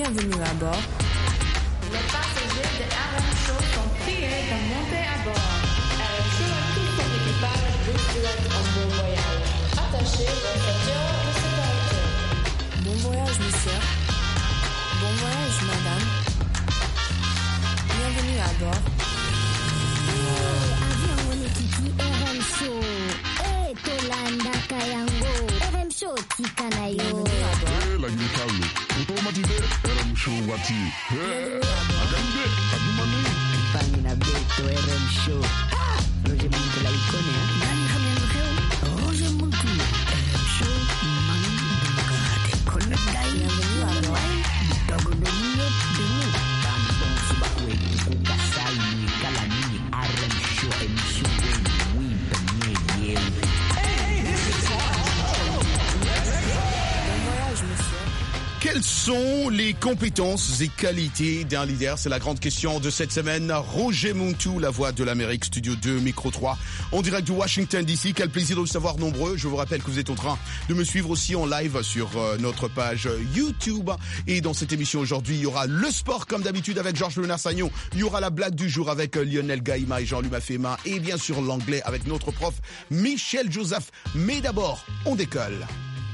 Bienvenue à bord. Les passagers de RM Show sont priés de monter à bord. RM Show et tout son équipage vous souhaitent un bon voyage. Attachez vos ceintures de sécurité. Bon voyage, monsieur. Bon voyage, madame. Bienvenue à bord. Avion Monikiki RM Show. Tolanda Kayango. RM Show Tikanayo. Bienvenue à bord. La Gitalo. Automatisé. RM Show Wati. Agande. Adumani. Pangina Beto RM Show. Roger Muntu la icone. Nani Hamel Roger Muntu. RM Show. Mani Bungade. Konadai. Bienvenue à bord. Dogonomio Demu. Bambon Subakwe. Kugasai. Kalani. RM Show. Emission. Quelles sont les compétences et qualités d'un leader? C'est la grande question de cette semaine. Roger Muntu, la voix de l'Amérique, Studio 2, Micro 3, en direct de Washington DC. Quel plaisir de vous savoir nombreux. Je vous rappelle que vous êtes en train de me suivre aussi en live sur notre page YouTube. Et dans cette émission aujourd'hui, il y aura le sport comme d'habitude avec Georges Lenard-Sagnon. Il y aura la blague du jour avec Lionel Gaïma et Jean-Louis Mafema. Et bien sûr l'anglais avec notre prof Michel Joseph. Mais d'abord, on décolle.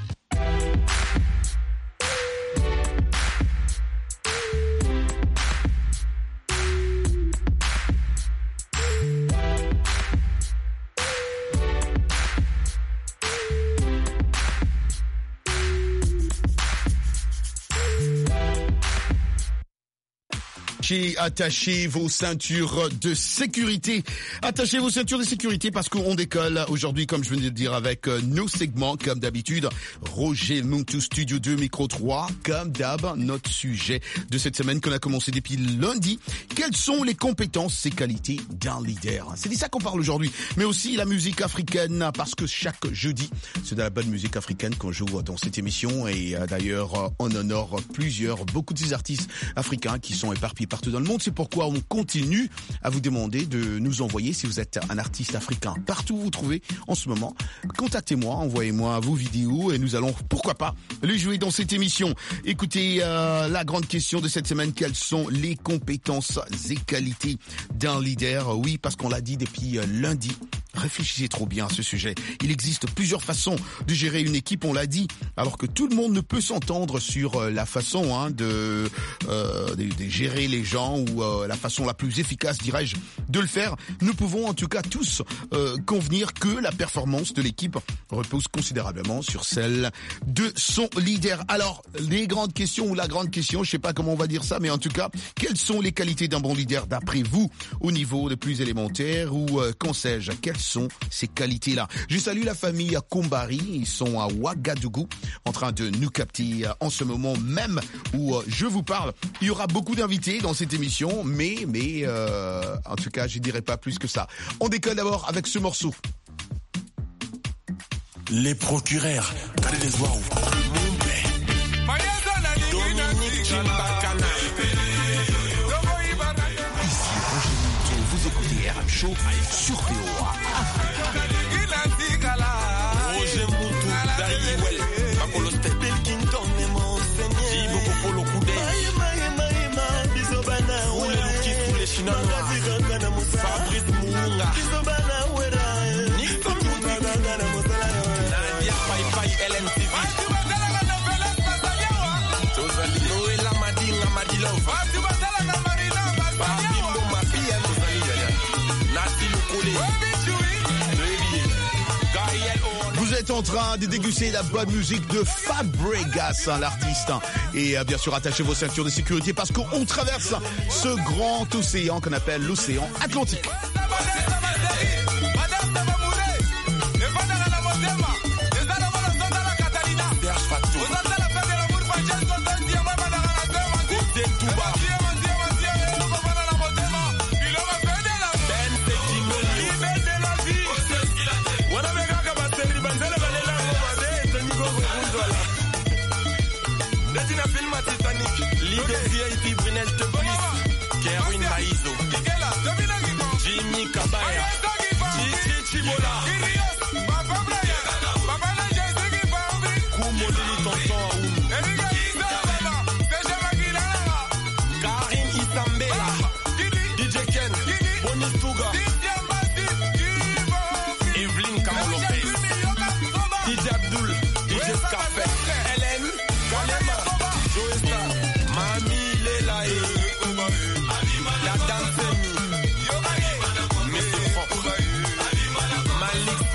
Attachez vos ceintures de sécurité. Attachez vos ceintures de sécurité parce qu'on décolle aujourd'hui, comme je venais de dire, avec nos segments, comme d'habitude. Roger Muntu, Studio 2, Micro 3, comme d'hab, notre sujet de cette semaine qu'on a commencé depuis lundi. Quelles sont les compétences et qualités d'un leader? C'est de ça qu'on parle aujourd'hui. Mais aussi la musique africaine, parce que chaque jeudi, c'est de la bonne musique africaine qu'on joue dans cette émission. Et d'ailleurs, on honore beaucoup de ces artistes africains qui sont éparpillés partout dans le monde. C'est pourquoi on continue à vous demander de nous envoyer, si vous êtes un artiste africain, partout où vous trouvez en ce moment, contactez-moi, envoyez-moi vos vidéos et nous allons, pourquoi pas, les jouer dans cette émission. Écoutez, la grande question de cette semaine, quelles sont les compétences et qualités d'un leader? Oui, parce qu'on l'a dit depuis lundi. Réfléchissez trop bien à ce sujet. Il existe plusieurs façons de gérer une équipe, on l'a dit, alors que tout le monde ne peut s'entendre sur la façon de gérer les gens ou la façon la plus efficace, dirais-je, de le faire. Nous pouvons en tout cas tous convenir que la performance de l'équipe repose considérablement sur celle de son leader. Alors, les grandes questions ou la grande question, je sais pas comment on va dire ça, mais en tout cas, quelles sont les qualités d'un bon leader d'après vous au niveau le plus élémentaire ou qu'en sais-je? Quelles sont ces qualités-là? Je salue la famille Kombari, ils sont à Ouagadougou en train de nous capter en ce moment même où je vous parle. Il y aura beaucoup d'invités dans cette émission, mais en tout cas, je dirais pas plus que ça. On décolle d'abord avec ce morceau. Les procureurs, Dominique Chimbakana. Ici Roger Muntu, vous écoutez RM Show sur POA. Roger Muntu, Daiwel, Makolo Stepel Kington, Jibo Popolo Kude, Oule Luki Kule Shinana, Fabrice Munga, Nixon Muti, Nadia Pai Pai LNTV, Tozali Noela Madila Madilov, Babimbo Mapia Tozali Nati Lukule. Vous êtes en train de déguster la bonne musique de Fabregas, l'artiste. Et bien sûr, attachez vos ceintures de sécurité parce qu'on traverse ce grand océan qu'on appelle l'océan Atlantique. Ligue VIP Brunel Teblis, Kerwin Maïzo, Jimmy Kabaya, Titi Chibola, Koumodeli Tonton Aoun,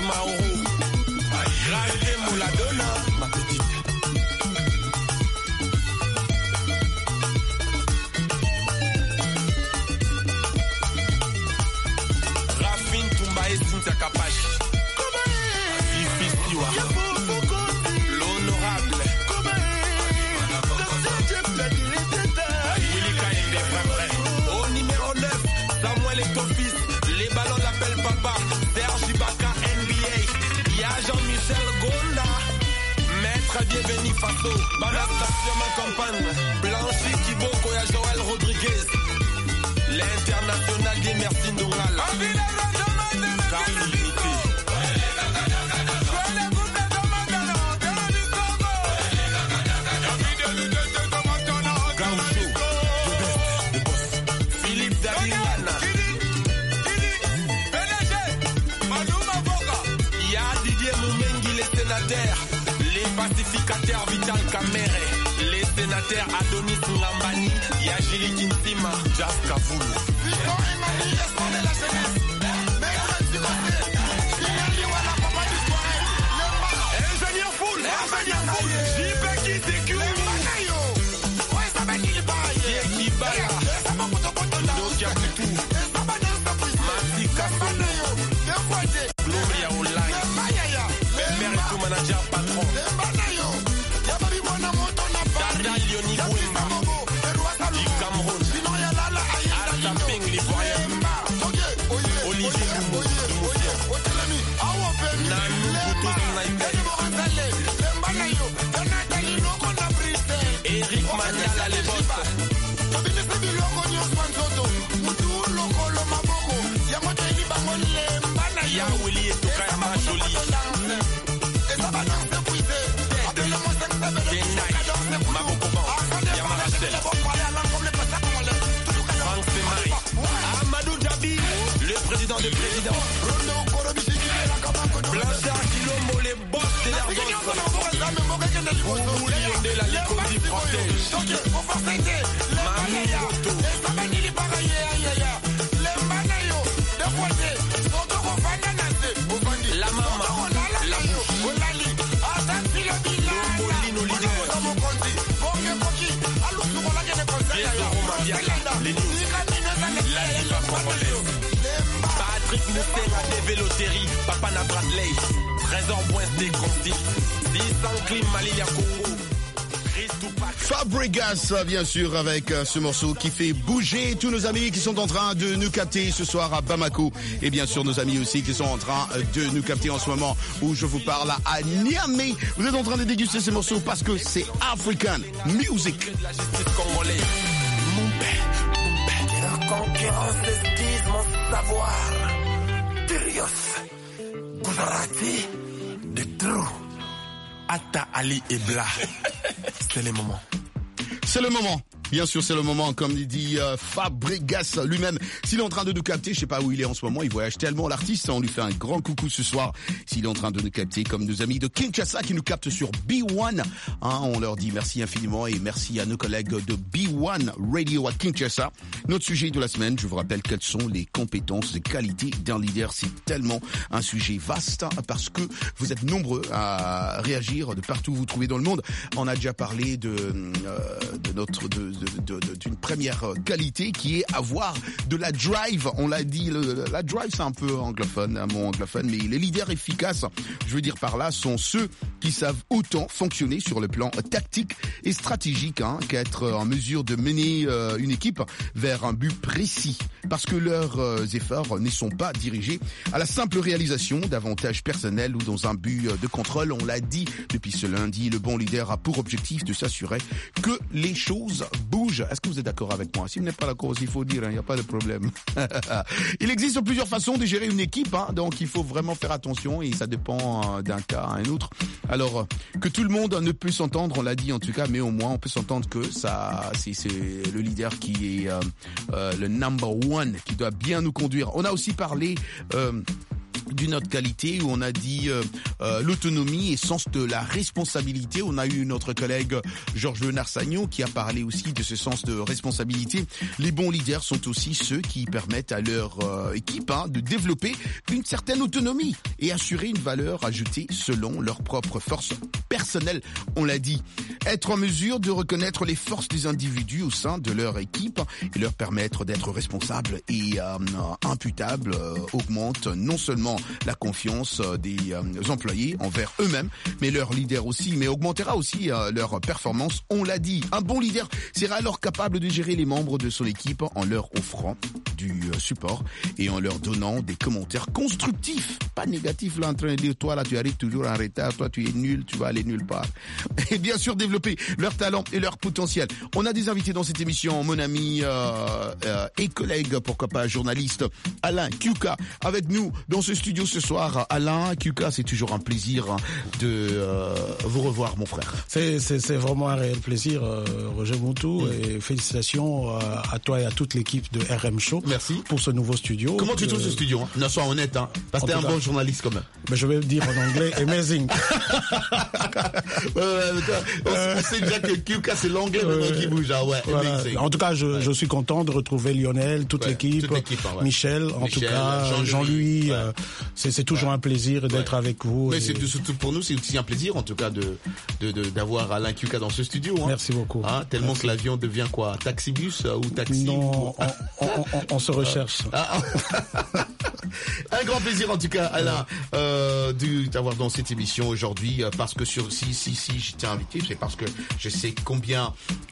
Mauro. Grande Mouladona, ma petite. Rafine Toumba et Cynthia Kapache. Fifi Siwa. L'honorable. Willy Kaende, frère. Au numéro 9, Samuel et ton fils. Les ballons l'appellent papa. Serge Ibaka, NBA. Y'a Jean-Michel Gonda. Maître bienvenu Faso. Banastation ma campagne. Blanchi Kiboko, y'a Joël Rodriguez. L'international des Merci Ndongala. Carl Limité. Gaucho. Philippe Davigana. Y'a Didier Moumengi, les sénateurs. Les pacificateurs Vital Kamere. Les sénateurs Adonis Ngambani. Y'a Gili Kinsima. Jas Kavoulou. Ingénieur Foul. JP qui sécure. Pierre Kibala. Nokia Coutou. Mati Kassolo. Gloria Online. Mère et tout manager patron. Dada Lioni Wemba. Du Cameroun. Alta-Ping l'Ivoirien. Olivier Lumou. Nanou Koutou Sniper. Eric Maniala les boss. Y'a Willy et Tokaya Majoli. Mabokoban. Yama Rachel. Franck Semari. Amadou Dhabi, le président des présidents. Blanchard Kilombo, les boss de l'Airbus. Boubou Lyondé, la Licondi française. Mami Roto. La maman, la bouche. Lombolino leader. Pietro Romabiaka, les news. La diva congolaise. Patrick Moussel a des vélotéries. Papa na Bradley. Trésor Bointé Conti. 600 Clim Malilia Congo. Fabregas, bien sûr, avec ce morceau qui fait bouger tous nos amis qui sont en train de nous capter ce soir à Bamako. Et bien sûr, nos amis aussi qui sont en train de nous capter en ce moment où je vous parle à Niamey. Vous êtes en train de déguster ces morceaux parce que c'est African Music. La justice congolaise. Mon père. La concurrence esquisse mon savoir. Tirios. Gujarati. De Trou. Atta Ali et Bla. C'est le moment. C'est le moment. Bien sûr, c'est le moment, comme il dit Fabregas lui-même. S'il est en train de nous capter, je sais pas où il est en ce moment, il voyage tellement l'artiste, on lui fait un grand coucou ce soir. S'il est en train de nous capter, comme nos amis de Kinshasa qui nous captent sur B1, on leur dit merci infiniment et merci à nos collègues de B1 Radio à Kinshasa. Notre sujet de la semaine, je vous rappelle quelles sont les compétences et qualités d'un leader. C'est tellement un sujet vaste parce que vous êtes nombreux à réagir de partout où vous trouvez dans le monde. On a déjà parlé d'une première qualité qui est avoir de la drive. On l'a dit, la drive c'est un peu anglophone, un mot anglophone, mais les leaders efficaces, je veux dire par là, sont ceux qui savent autant fonctionner sur le plan tactique et stratégique qu'être en mesure de mener une équipe vers un but précis. Parce que leurs efforts ne sont pas dirigés à la simple réalisation d'avantages personnels ou dans un but de contrôle. On l'a dit depuis ce lundi, le bon leader a pour objectif de s'assurer que les choses bougent. Est-ce que vous êtes d'accord avec moi? Si vous n'êtes pas d'accord, il faut dire, il n'y a pas de problème. Il existe plusieurs façons de gérer une équipe, donc il faut vraiment faire attention et ça dépend d'un cas à un autre. Alors, que tout le monde ne peut s'entendre, on l'a dit en tout cas, mais au moins on peut s'entendre que ça, c'est le leader qui est le number one, qui doit bien nous conduire. On a aussi parlé d'une autre qualité où on a dit l'autonomie et sens de la responsabilité. On a eu notre collègue Georges Narsagnon qui a parlé aussi de ce sens de responsabilité. Les bons leaders sont aussi ceux qui permettent à leur équipe de développer une certaine autonomie et assurer une valeur ajoutée selon leurs propres forces personnelles. On l'a dit, être en mesure de reconnaître les forces des individus au sein de leur équipe et leur permettre d'être responsables et imputables augmente non seulement la confiance des employés envers eux-mêmes, mais leurs leaders aussi, mais augmentera aussi leur performance. On l'a dit, un bon leader sera alors capable de gérer les membres de son équipe en leur offrant du support et en leur donnant des commentaires constructifs, pas négatifs, là en train de dire toi là tu arrives toujours en retard, toi tu es nul, tu vas aller nulle part. Et bien sûr développer leur talent et leur potentiel. On a des invités dans cette émission, mon ami et collègue, pourquoi pas journaliste, Alain Kyuka, avec nous dans ce studio ce soir. Alain Kyuka, c'est toujours un plaisir de vous revoir, mon frère. C'est vraiment un réel plaisir, Roger Moutou, et félicitations à toi et à toute l'équipe de RM Show. Merci. Pour ce nouveau studio. Comment tu trouves ce studio, hein? Non, sois honnête, hein, parce que t'es un bon journaliste quand même. Mais je vais le dire en anglais, amazing. On sait déjà que Kyuka, c'est l'anglais maintenant qui bouge. Ah ouais, voilà. En tout cas, je suis content de retrouver Lionel, toute l'équipe, hein, Michel, en tout cas, Jean-Louis. Ouais. C'est toujours un plaisir d'être avec vous. Mais surtout pour nous, c'est aussi un plaisir, en tout cas, d'avoir Alain Kyuka dans ce studio. Hein. Merci beaucoup. Hein, tellement Merci. Que l'avion devient quoi? Taxibus ou taxi? Non, on se recherche. Un grand plaisir en tout cas, Alain, d'avoir dans cette émission aujourd'hui, parce que si je t'ai invité, c'est parce que je sais combien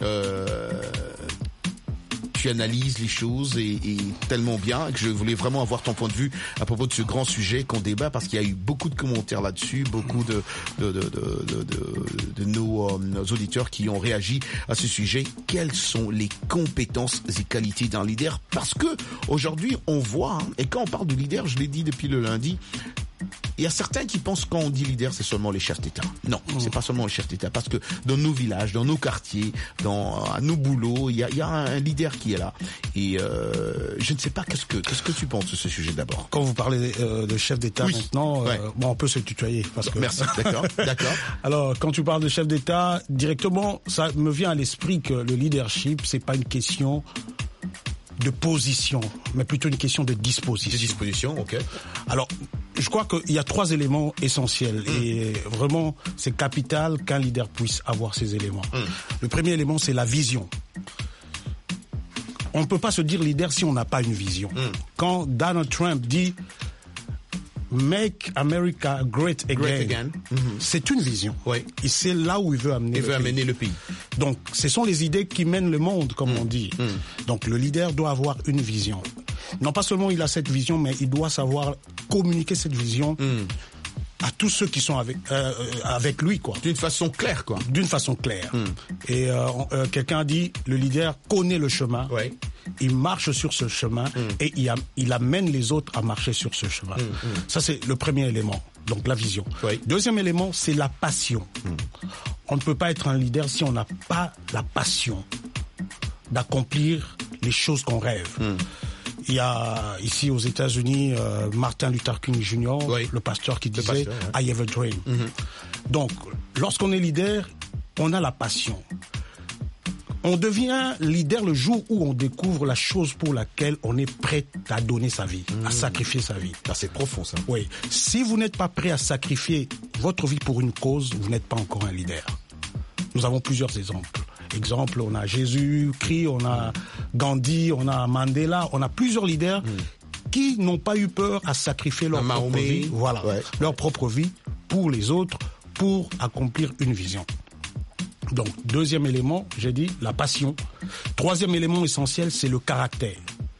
tu analyses les choses et tellement bien que je voulais vraiment avoir ton point de vue à propos de ce grand sujet qu'on débat, parce qu'il y a eu beaucoup de commentaires là-dessus, beaucoup de nos auditeurs qui ont réagi à ce sujet. Quelles sont les compétences et qualités d'un leader? Parce que aujourd'hui on voit, hein, et quand on parle de leader, je l'ai dit depuis le lundi, il y a certains qui pensent quand on dit leader, c'est seulement les chefs d'État. Non, c'est pas seulement les chefs d'État, parce que dans nos villages, dans nos quartiers, à nos boulots, il y a un leader qui est là. Et je ne sais pas, qu'est-ce que tu penses de ce sujet d'abord? Quand vous parlez de chef d'État maintenant, bon, on peut se tutoyer. Parce que... Merci, d'accord. Alors, quand tu parles de chef d'État, directement, ça me vient à l'esprit que le leadership, c'est pas une question de position, mais plutôt une question de disposition. De disposition, ok. Alors, je crois qu'il y a 3 éléments essentiels et vraiment, c'est capital qu'un leader puisse avoir ces éléments. Le premier élément, c'est la vision. On ne peut pas se dire leader si on n'a pas une vision. Quand Donald Trump dit Make America Great Again. C'est une vision. Oui. Et c'est là où il veut amener le pays. Donc, ce sont les idées qui mènent le monde, comme on dit. Donc, le leader doit avoir une vision. Non pas seulement il a cette vision, mais il doit savoir communiquer cette vision à tous ceux qui sont avec lui, quoi. D'une façon claire, quoi. D'une façon claire. Et quelqu'un a dit, le leader connaît le chemin. Ouais. Il marche sur ce chemin et il amène les autres à marcher sur ce chemin. Ça, c'est le premier élément. Donc, la vision. Oui. Deuxième élément, c'est la passion. On ne peut pas être un leader si on n'a pas la passion d'accomplir les choses qu'on rêve. Il y a ici aux États-Unis Martin Luther King Jr., le pasteur qui disait « I have a dream ». Donc, lorsqu'on est leader, on a la passion. On devient leader le jour où on découvre la chose pour laquelle on est prêt à donner sa vie, à sacrifier sa vie. Ah, c'est profond, ça. Oui. Si vous n'êtes pas prêt à sacrifier votre vie pour une cause, vous n'êtes pas encore un leader. Nous avons plusieurs exemples. Exemple, on a Jésus-Christ, on a Gandhi, on a Mandela, on a plusieurs leaders qui n'ont pas eu peur à sacrifier leur propre vie, leur propre vie pour les autres, pour accomplir une vision. Donc, deuxième élément, j'ai dit, la passion. Troisième élément essentiel, c'est le caractère.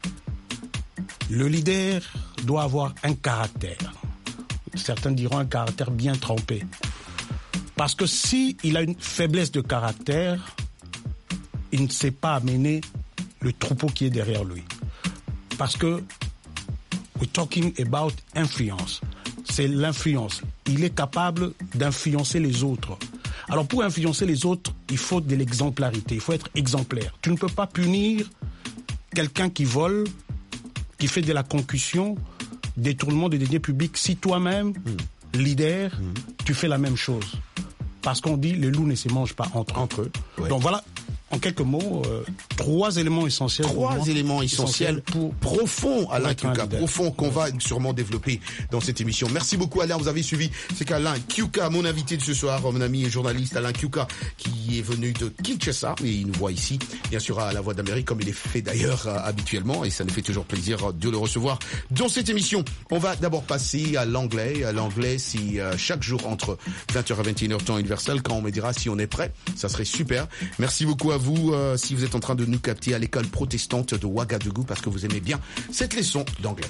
Le leader doit avoir un caractère. Certains diront un caractère bien trempé. Parce que s'il a une faiblesse de caractère, il ne sait pas amener le troupeau qui est derrière lui. Parce que we're talking about influence. C'est l'influence. Il est capable d'influencer les autres. Alors pour influencer les autres, il faut de l'exemplarité, il faut être exemplaire. Tu ne peux pas punir quelqu'un qui vole, qui fait de la concussion, détournement des deniers publics, si toi-même, leader, tu fais la même chose. Parce qu'on dit les loups ne se mangent pas entre eux. Ouais. Donc voilà En quelques mots, 3 éléments essentiels. Trois éléments essentiels profonds, Alain Kiuka, profonds qu'on va sûrement développer dans cette émission. Merci beaucoup Alain, vous avez suivi. C'est qu'Alain Kiuka, mon invité de ce soir, mon ami et journaliste Alain Kiuka, qui est venu de Kinshasa et il nous voit ici, bien sûr à la Voix d'Amérique, comme il est fait d'ailleurs habituellement, et ça nous fait toujours plaisir de le recevoir dans cette émission. On va d'abord passer à l'anglais. L'anglais, c'est chaque jour entre 20h et 21h temps universel. Quand on me dira si on est prêt, ça serait super. Merci beaucoup à vous si vous êtes en train de nous capter à l'école protestante de Ouagadougou parce que vous aimez bien cette leçon d'anglais.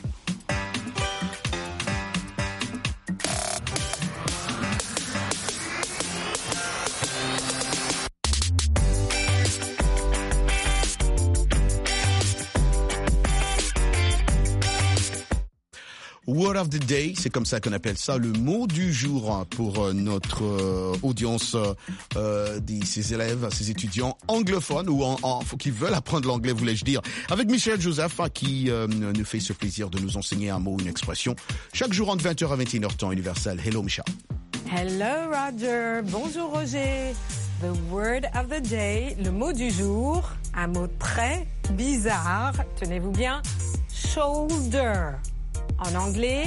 Word of the Day, c'est comme ça qu'on appelle ça, le mot du jour pour notre audience, ces élèves, ces étudiants anglophones ou qui veulent apprendre l'anglais, voulais-je dire, avec Michel Joseph qui nous fait ce plaisir de nous enseigner un mot, une expression, chaque jour entre 20h à 21h temps universel. Hello Michel. Hello Roger, bonjour Roger. The word of the day, le mot du jour, un mot très bizarre, tenez-vous bien, shoulder. En anglais,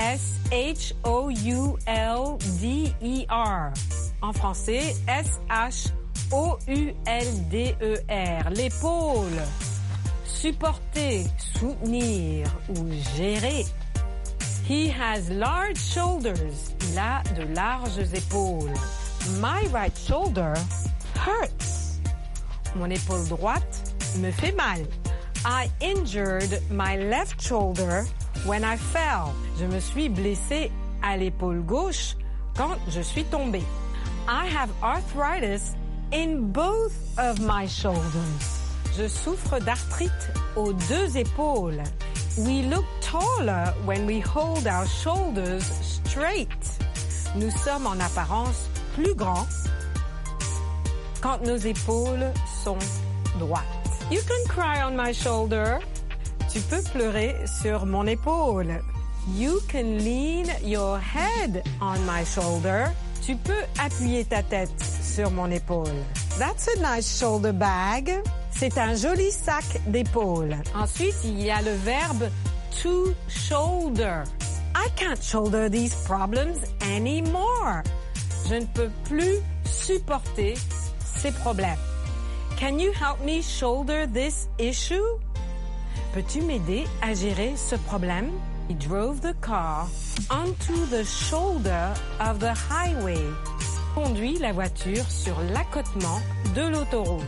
S-H-O-U-L-D-E-R. En français, S-H-O-U-L-D-E-R. L'épaule. Supporter, soutenir ou gérer. He has large shoulders. Il a de larges épaules. My right shoulder hurts. Mon épaule droite me fait mal. I injured my left shoulder when I fell. Je me suis blessée à l'épaule gauche quand je suis tombée. I have arthritis in both of my shoulders. Je souffre d'arthrite aux 2 épaules. We look taller when we hold our shoulders straight. Nous sommes en apparence plus grands quand nos épaules sont droites. You can cry on my shoulder. Tu peux pleurer sur mon épaule. You can lean your head on my shoulder. Tu peux appuyer ta tête sur mon épaule. That's a nice shoulder bag. C'est un joli sac d'épaule. Ensuite, il y a le verbe to shoulder. I can't shoulder these problems anymore. Je ne peux plus supporter ces problèmes. Can you help me shoulder this issue? Peux-tu m'aider à gérer ce problème? He drove the car onto the shoulder of the highway. Conduit la voiture sur l'accotement de l'autoroute.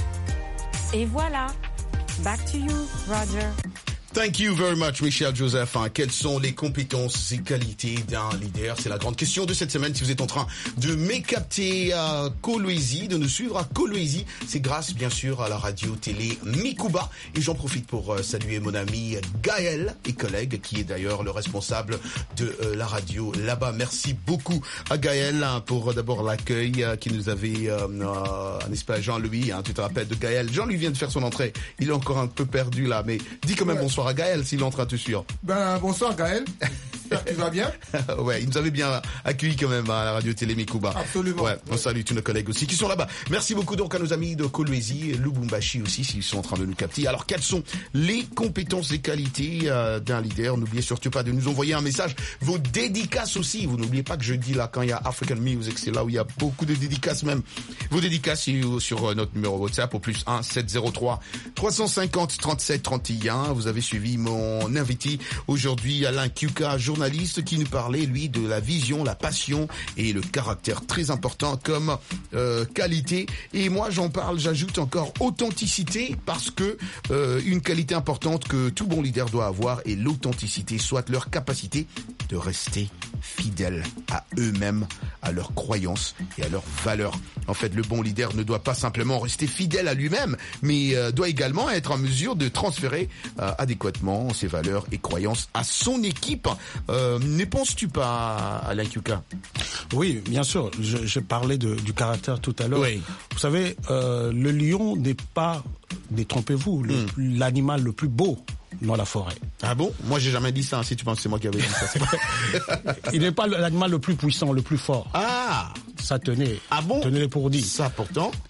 Et voilà. Back to you, Roger. Thank you very much, Michel Joseph. Quelles sont les compétences et qualités d'un leader? C'est la grande question de cette semaine. Si vous êtes en train de m'écapter à Kolwezi, de nous suivre à Kolwezi, c'est grâce, bien sûr, à la radio-télé Mikuba. Et j'en profite pour saluer mon ami Gaël et collègue, qui est d'ailleurs le responsable de la radio là-bas. Merci beaucoup à Gaël pour d'abord l'accueil qui nous avait, n'est-ce pas, Jean-Louis, tu te rappelles de Gaël. Jean-Louis vient de faire son entrée. Il est encore un peu perdu là, mais dis quand même bonsoir à Gaël s'il est en train de te suivre. Bonsoir Gaël. J'espère que tu vas bien. Ouais, il nous avait bien accueillis quand même à la radio télé Mikuba. Absolument. Ouais, on salue tous nos collègues aussi qui sont là-bas. Merci beaucoup donc à nos amis de Kolwezi et Lubumbashi aussi s'ils sont en train de nous capter. Alors quelles sont les compétences et qualités d'un leader? N'oubliez surtout pas de nous envoyer un message. Vos dédicaces aussi. Vous n'oubliez pas que jeudi là quand il y a African Music, c'est là où il y a beaucoup de dédicaces même. Vos dédicaces sur notre numéro WhatsApp au +1 703 350 37 31. Vous avez suivi mon invité aujourd'hui Alain Kiuka, journaliste qui nous parlait lui de la vision, la passion et le caractère très important comme qualité. Et moi j'ajoute encore authenticité parce que une qualité importante que tout bon leader doit avoir est l'authenticité, soit leur capacité de rester fidèles à eux-mêmes, à leurs croyances et à leurs valeurs. En fait, le bon leader ne doit pas simplement rester fidèle à lui-même, mais doit également être en mesure de transférer adéquatement ses valeurs et croyances à son équipe. Ne penses-tu pas, Alain Kiuka? Oui, bien sûr. Je parlais du caractère tout à l'heure. Oui. Vous savez, le lion n'est pas, détrompez-vous, l'animal le plus beau dans la forêt. Ah bon? Moi, j'ai jamais dit ça. Si tu penses que c'est moi qui avais dit ça. Il n'est pas l'animal le plus puissant, le plus fort. Ah! Ça tenait. Ah bon? Tenez-les pour dire. Ça, pourtant.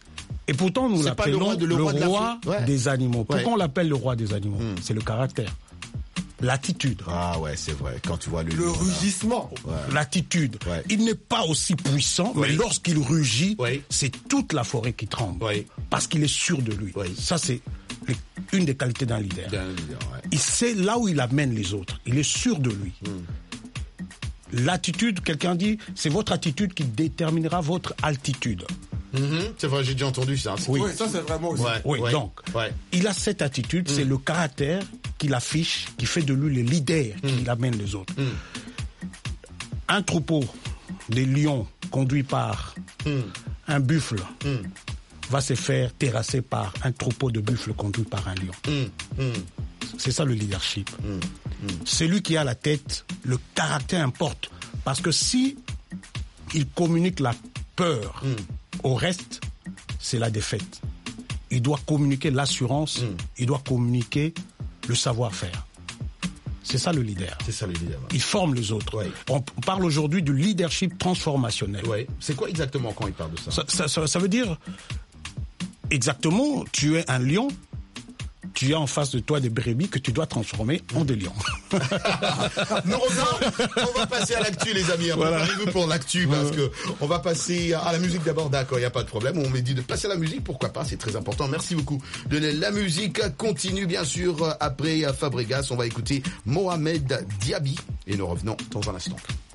Et pourtant, nous C'est pas le l'appelons roi de- le roi de la ouais. des animaux. Pourquoi Ouais. on l'appelle le roi des animaux? C'est le caractère, l'attitude. Ah ouais, c'est vrai. Quand tu vois Le rugissement. L'attitude. Ouais. Il n'est pas aussi puissant, Oui. mais lorsqu'il rugit, Oui. c'est toute la forêt qui tremble. Oui. Parce qu'il est sûr de lui. Oui. Ça, c'est une des qualités d'un leader. Ouais. Il sait là où il amène les autres. Il est sûr de lui. L'attitude, quelqu'un dit, c'est votre attitude qui déterminera votre altitude. C'est vrai, j'ai déjà entendu ça. Oui. Oui, ça c'est vraiment aussi. Ouais. Oui, Ouais. donc, Ouais. il a cette attitude, c'est le caractère qu'il affiche, qui fait de lui le leader, qui amène les autres. Un troupeau de lions conduit par un buffle va se faire terrasser par un troupeau de buffles conduit par un lion. C'est ça le leadership. Celui qui a la tête, le caractère importe. Parce que si il communique la peur au reste, c'est la défaite. Il doit communiquer l'assurance, il doit communiquer le savoir-faire. C'est ça le leader. C'est ça le leader. Il forme les autres. Ouais. On parle aujourd'hui du leadership transformationnel. Ouais. C'est quoi exactement quand il parle de ça? Ça veut dire, exactement, tu es un lion, tu as en face de toi des brebis que tu dois transformer en des lions. Nous on va passer à l'actu, les amis. Préparez-vous pour l'actu, parce que on va passer à la musique d'abord. D'accord, il n'y a pas de problème. On m'a dit de passer à la musique, pourquoi pas, c'est très important. Merci beaucoup. La musique continue, bien sûr, après Fabregas. On va écouter Mohamed Diaby et nous revenons dans un instant.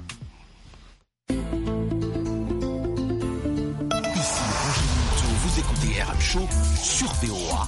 Ici Roger Moutou, vous écoutez RM Show sur VOA.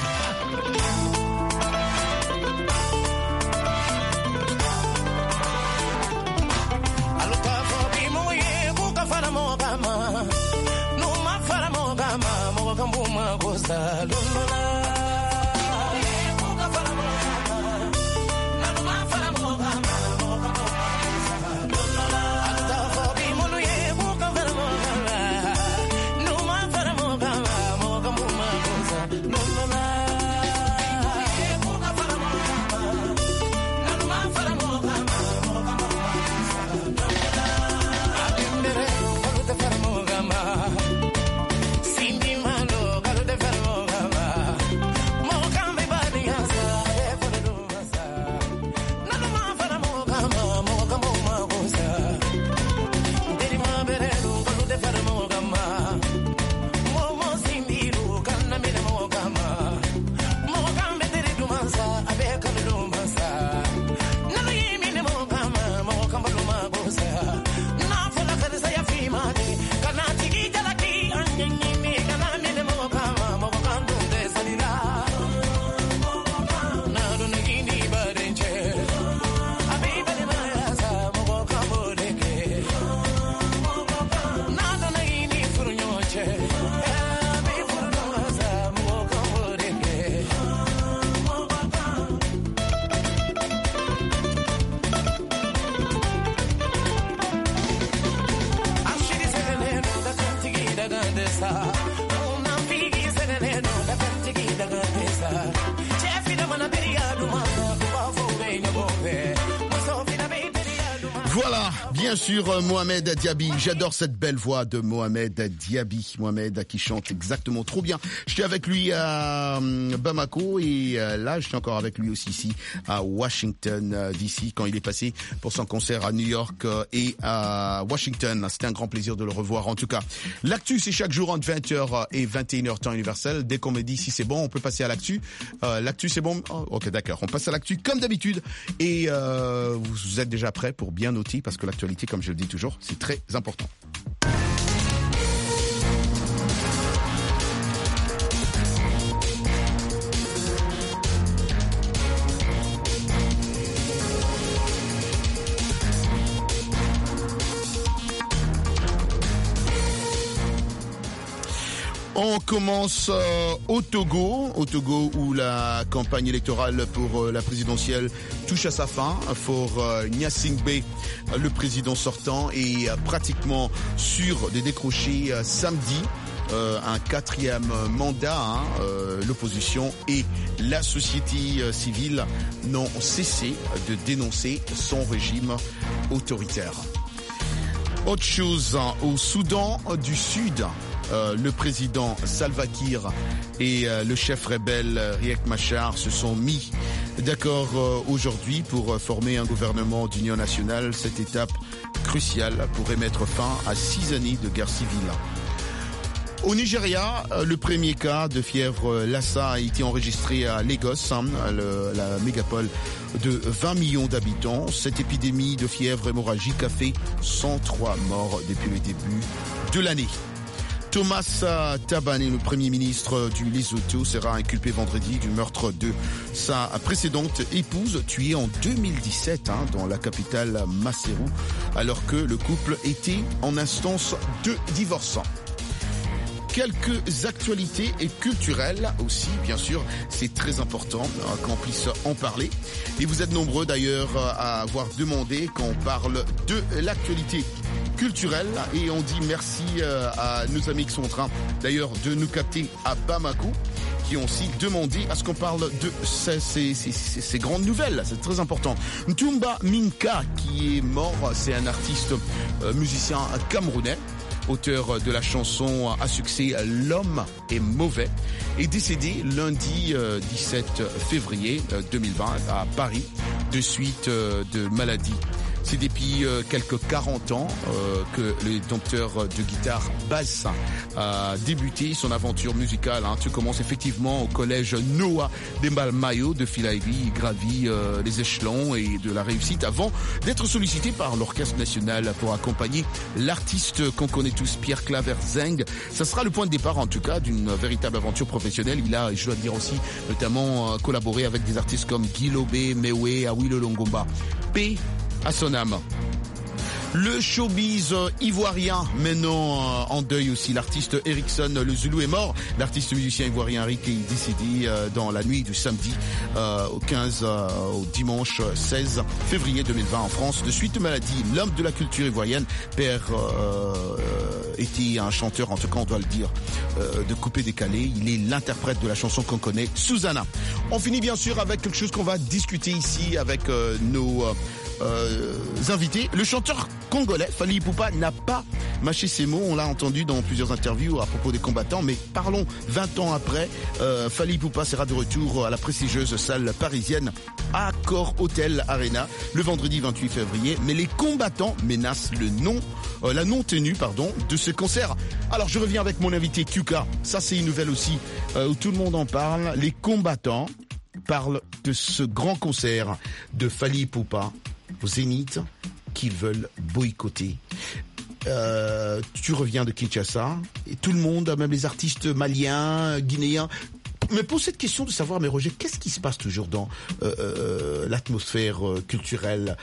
Voilà, bien sûr, Mohamed Diaby. J'adore cette belle voix de Mohamed Diaby. Mohamed qui chante exactement trop bien. J'étais avec lui à Bamako et là, j'étais encore avec lui aussi ici à Washington DC quand il est passé pour son concert à New York et à Washington. C'était un grand plaisir de le revoir. En tout cas, l'actu, c'est chaque jour entre 20h et 21h temps universel. Dès qu'on me dit si c'est bon, on peut passer à l'actu. L'actu, c'est bon? Oh, ok, d'accord. On passe à l'actu comme d'habitude. Et vous êtes déjà prêts pour bien noter parce que l'actualité, comme je le dis toujours, c'est très important. On commence au Togo où la campagne électorale pour la présidentielle touche à sa fin. Pour Gnassingbé, le président sortant, est pratiquement sûr de décrocher samedi un 4e mandat. L'opposition et la société civile n'ont cessé de dénoncer son régime autoritaire. Autre chose, au Soudan du Sud, le président Salva Kiir et le chef rebelle Riek Machar se sont mis d'accord aujourd'hui pour former un gouvernement d'union nationale. Cette étape cruciale pourrait mettre fin à 6 années de guerre civile. Au Nigeria, le premier cas de fièvre Lassa a été enregistré à Lagos, la mégapole de 20 millions d'habitants. Cette épidémie de fièvre hémorragique a fait 103 morts depuis le début de l'année. Thomas Tabane, le premier ministre du Lesotho, sera inculpé vendredi du meurtre de sa précédente épouse, tuée en 2017 dans la capitale Maseru, alors que le couple était en instance de divorce. Quelques actualités et culturelles aussi, bien sûr, c'est très important qu'on puisse en parler. Et vous êtes nombreux d'ailleurs à avoir demandé qu'on parle de l'actualité culturelle. Et on dit merci à nos amis qui sont en train d'ailleurs de nous capter à Bamako, qui ont aussi demandé à ce qu'on parle de ces grandes nouvelles. C'est très important. Ntumba Minka, qui est mort, c'est un artiste musicien camerounais, auteur de la chanson à succès L'homme est mauvais, est décédé lundi 17 février 2020 à Paris de suite de maladie. C'est depuis quelques 40 ans que le dompteur de guitare basse a débuté son aventure musicale. Tout commence effectivement au collège Noah Dembalmayo de Philadelphie. Il gravit les échelons et de la réussite avant d'être sollicité par l'Orchestre National pour accompagner l'artiste qu'on connaît tous, Pierre Claver Zeng. Ça sera le point de départ en tout cas d'une véritable aventure professionnelle. Il a, je dois dire aussi, notamment collaboré avec des artistes comme Guy Lobé, Mewe, Awilo Longomba. Paix à son âme. Le showbiz ivoirien maintenant en deuil aussi. L'artiste Erickson Le Zulu est mort. L'artiste musicien ivoirien Eric est décédé dans la nuit du samedi au dimanche 16 février 2020 en France de suite de maladie. L'homme de la culture ivoirienne, père était un chanteur, en tout cas on doit le dire, de coupé-décalé. Il est l'interprète de la chanson qu'on connaît, Susanna. On finit bien sûr avec quelque chose qu'on va discuter ici avec nos invités. Le chanteur congolais Fally Ipupa n'a pas mâché ses mots, on l'a entendu dans plusieurs interviews à propos des combattants, mais parlons 20 ans après, Fally Ipupa sera de retour à la prestigieuse salle parisienne Accor Hotel Arena le vendredi 28 février, mais les combattants menacent la non-tenue de ce concert. Alors je reviens avec mon invité Kuka, ça c'est une nouvelle aussi où tout le monde en parle. Les combattants parlent de ce grand concert de Fally Ipupa au Zénith qu'ils veulent boycotter. Tu reviens de Kinshasa et tout le monde, même les artistes maliens, guinéens, me pose cette question de savoir, mais Roger, qu'est-ce qui se passe toujours dans l'atmosphère culturelle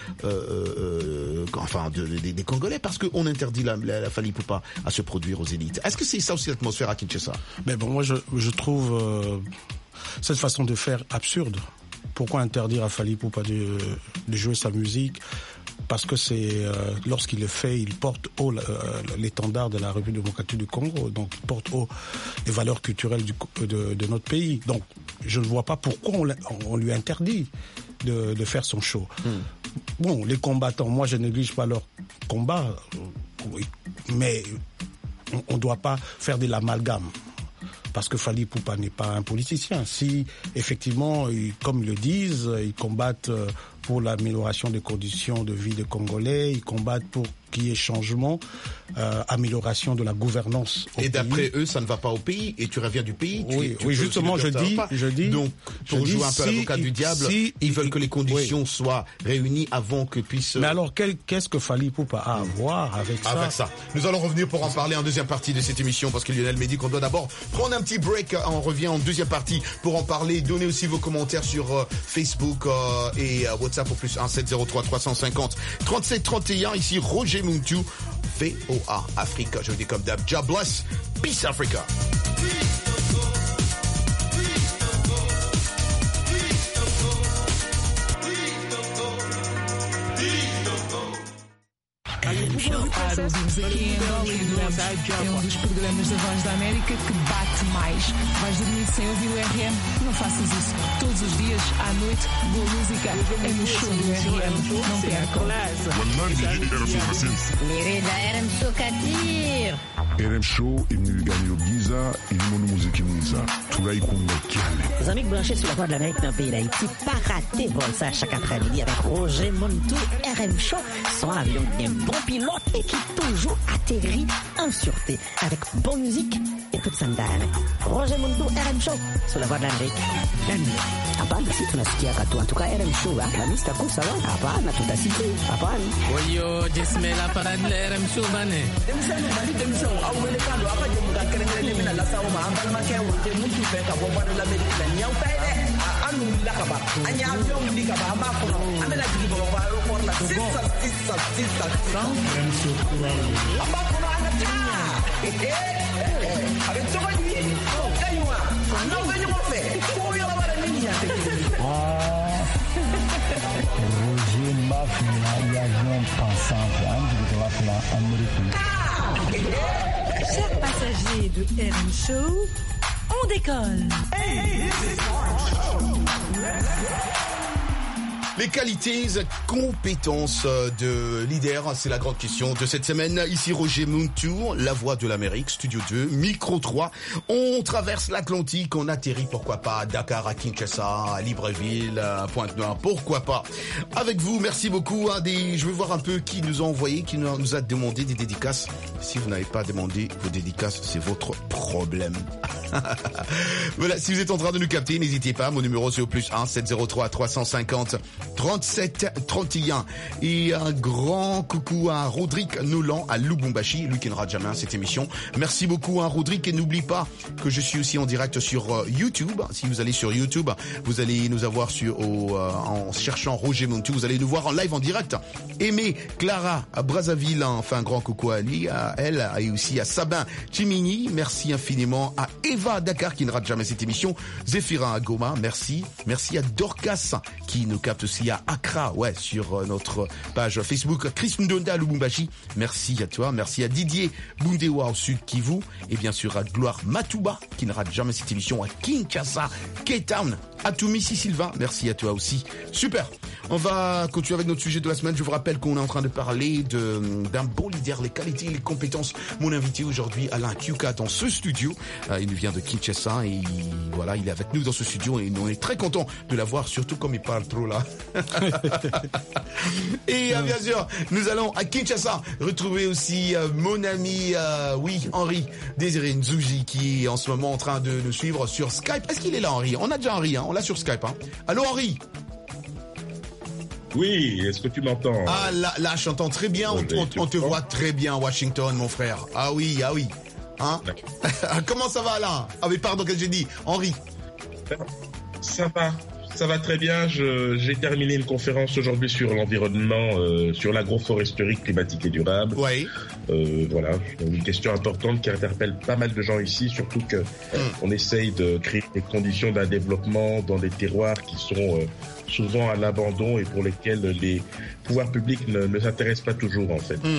des Congolais, parce qu'on interdit la Fally Ipupa à se produire aux Zénith. Est-ce que c'est ça aussi l'atmosphère à Kinshasa? Mais bon, moi je trouve cette façon de faire absurde. Pourquoi interdire à Fally Ipupa de jouer sa musique? Parce que c'est lorsqu'il le fait, il porte haut l'étendard de la République démocratique du Congo, donc il porte haut les valeurs culturelles de notre pays. Donc je ne vois pas pourquoi on lui interdit de faire son show. Bon, les combattants, moi je néglige pas leur combat, mais on ne doit pas faire de l'amalgame. Parce que Fally Ipupa n'est pas un politicien. Si, effectivement, comme ils le disent, ils combattent pour l'amélioration des conditions de vie des Congolais, ils combattent pour qu'il y ait changement, amélioration de la gouvernance au pays. Et d'après eux, ça ne va pas au pays, et tu reviens du pays. Oui, justement, je dis... Donc, pour jouer un peu l'avocat du diable, ils veulent que les conditions soient réunies avant que puissent... Mais alors, qu'est-ce que Fally Ipupa a à voir avec ça? Avec ça. Nous allons revenir pour en parler en deuxième partie de cette émission, parce que Lionel m'a dit qu'on doit d'abord prendre un petit break. On revient en deuxième partie pour en parler. Donnez aussi vos commentaires sur Facebook et WhatsApp au plus 1703 350 37 31. Ici Roger Muntu, VOA Africa. Je vous dis comme d'hab, God bless, peace Africa. RM Show. obrigado. Ouvimos aqui em Angola e Lemos é um dos programas da Voz da América que bate mais. Vais dormir sem ouvir o RM? Não faças isso. Todos os dias, à noite, boa música é no show do RM. Não percam. Lirida RM Show Katir. RM Show est venu gagner au Giza et le monde musique Giza. Tout là, il compte Les amis branchés sur la voie de l'Amérique dans le pays d'Haïti, pas rater vol ça chaque après-midi avec Roger Montou, RM Show, son avion bien bon pilote et qui toujours atterrit en sûreté avec bonne musique et toute sandale. Roger Montou, RM Show, sur la voie de l'Amérique. Hapana, si tunasikia katu. En tout cas, RM Show, la mista kusa wa. Hapana, tutasikia. Hapana. Oyo, jismela parade la RM Show bane. Demisión, aumelecando, apaje muka kerengere mina la sawo ma ambal ma kewo te mutu fe ka bomba de l'Amérique la nyaw pele anu la ka ba anya avion li ka ba ma ko amela digi ba ba ro ko la sissa amba ko na ta avec tout va dire kaywa non venez mo fe ko yo la bara ni ya te Roger Mafia avion pensant Chers passagers de RM Show, on décolle. Les qualités, compétences de leader, c'est la grande question de cette semaine. Ici Roger Montou, la voix de l'Amérique, Studio 2, Micro 3. On traverse l'Atlantique, on atterrit, pourquoi pas, à Dakar, à Kinshasa, à Libreville, à Pointe-Noire, pourquoi pas. Avec vous, merci beaucoup. Je veux voir un peu qui nous a envoyé, qui nous a demandé des dédicaces. Si vous n'avez pas demandé vos dédicaces, c'est votre problème. Voilà, si vous êtes en train de nous capter, n'hésitez pas. Mon numéro c'est au +1 703 350 37 31. Et un grand coucou à Rodrigue Nolan à Lubumbashi, lui qui ne rate jamais cette émission. Merci beaucoup à Rodrigue et n'oublie pas que je suis aussi en direct sur YouTube. Si vous allez sur YouTube, vous allez nous avoir en cherchant Roger Montou, vous allez nous voir en live en direct. Aimé Clara à Brazzaville, enfin un grand coucou à lui, à elle et aussi à Sabin Chimini. Merci infiniment à Eva Dakar qui ne rate jamais cette émission. Zéphira à Goma, merci. Merci à Dorcas qui nous capte aussi à Accra, sur notre page Facebook. Chris Ndonda à Lubumbashi, merci à toi. Merci à Didier Bundewa au Sud Kivu et bien sûr à Gloire Matouba qui ne rate jamais cette émission, à Kinshasa, Cape Town, à Toumissi Sylvain, merci à toi aussi. Super. On va continuer avec notre sujet de la semaine. Je vous rappelle qu'on est en train de parler d'un bon leader, les qualités et les compétences. Mon invité aujourd'hui, Alain Kyuka, dans ce studio. Il nous vient de Kinshasa et voilà, il est avec nous dans ce studio et on est très content de l'avoir, surtout comme il parle trop là. Et bien sûr, nous allons à Kinshasa retrouver aussi mon ami, Henri Désiré Nzouji, qui est en ce moment en train de nous suivre sur Skype. Est-ce qu'il est là, Henri? On a déjà Henri, on l'a sur Skype. Allô, Henri? Oui, est-ce que tu m'entends? Ah là, je t'entends très bien, on te voit très bien à Washington, mon frère. Ah oui. Hein? Comment ça va là? Ah oui, pardon, qu'est-ce que j'ai dit? Henri? Ça va très bien. J'ai terminé une conférence aujourd'hui sur l'environnement, sur l'agroforesterie climatique et durable. Oui. Voilà, une question importante qui interpelle pas mal de gens ici, surtout que on essaye de créer des conditions d'un développement dans des terroirs qui sont souvent à l'abandon et pour lesquels les pouvoirs publics ne s'intéressent pas toujours en fait.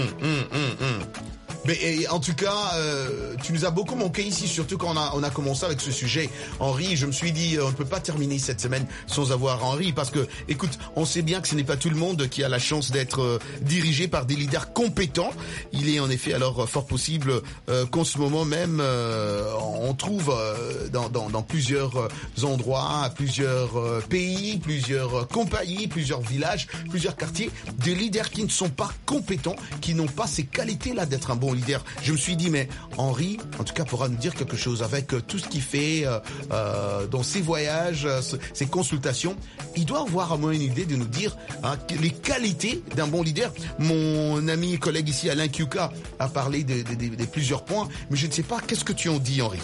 Mais en tout cas, tu nous as beaucoup manqué ici, surtout quand on a commencé avec ce sujet. Henri, je me suis dit, on ne peut pas terminer cette semaine sans avoir Henri, parce que, écoute, on sait bien que ce n'est pas tout le monde qui a la chance d'être dirigé par des leaders compétents. Il est en effet alors fort possible qu'en ce moment même, on trouve dans plusieurs endroits, plusieurs pays, plusieurs compagnies, plusieurs villages, plusieurs quartiers, des leaders qui ne sont pas compétents, qui n'ont pas ces qualités-là d'être un bon leader. Je me suis dit, mais Henri, en tout cas, pourra nous dire quelque chose avec tout ce qu'il fait dans ses voyages, ses consultations. Il doit avoir à moins une idée de nous dire les qualités d'un bon leader. Mon ami et collègue ici, Alain Kyuka, a parlé de plusieurs points, mais je ne sais pas, qu'est-ce que tu en dis, Henri?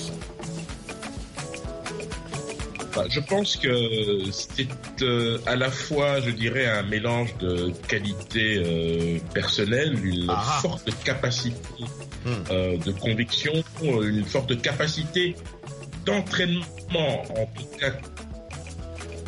Je pense que c'est à la fois, je dirais, un mélange de qualité personnelle, une forte capacité de conviction, une forte capacité d'entraînement, en tout cas,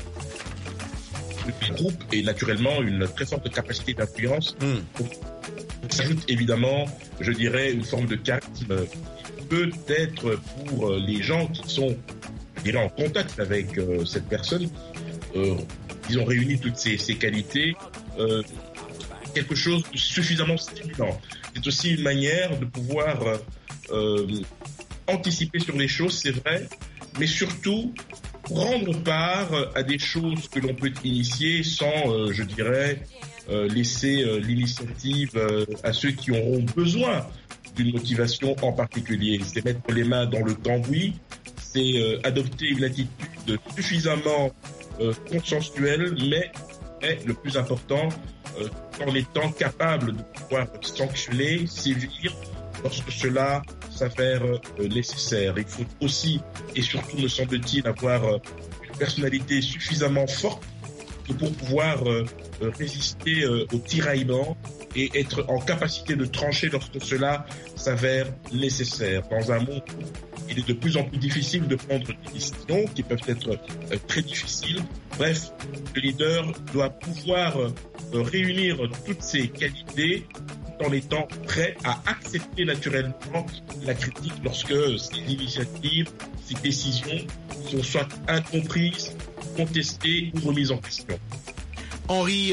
du groupe, et naturellement une très forte capacité d'influence. s'ajoute évidemment, je dirais, une forme de charisme peut-être pour les gens qui sont, je dirais, en contact avec cette personne. Ils ont réuni toutes ces qualités, quelque chose de suffisamment stimulant. C'est aussi une manière de pouvoir anticiper sur les choses, c'est vrai, mais surtout prendre part à des choses que l'on peut initier sans, je dirais, laisser l'initiative à ceux qui auront besoin d'une motivation en particulier. C'est mettre les mains dans le cambouis, c'est adopter une attitude suffisamment consensuelle, mais le plus important, en étant capable de pouvoir sanctionner, sévir, lorsque cela s'avère nécessaire. Il faut aussi, et surtout me semble-t-il, avoir une personnalité suffisamment forte pour pouvoir résister aux tiraillements et être en capacité de trancher lorsque cela s'avère nécessaire. Dans un monde où il est de plus en plus difficile de prendre des décisions qui peuvent être très difficiles. Bref, le leader doit pouvoir réunir toutes ces qualités tout en étant prêt à accepter naturellement la critique lorsque ces initiatives, ces décisions sont soit incomprises, contestées ou remises en question. Henri,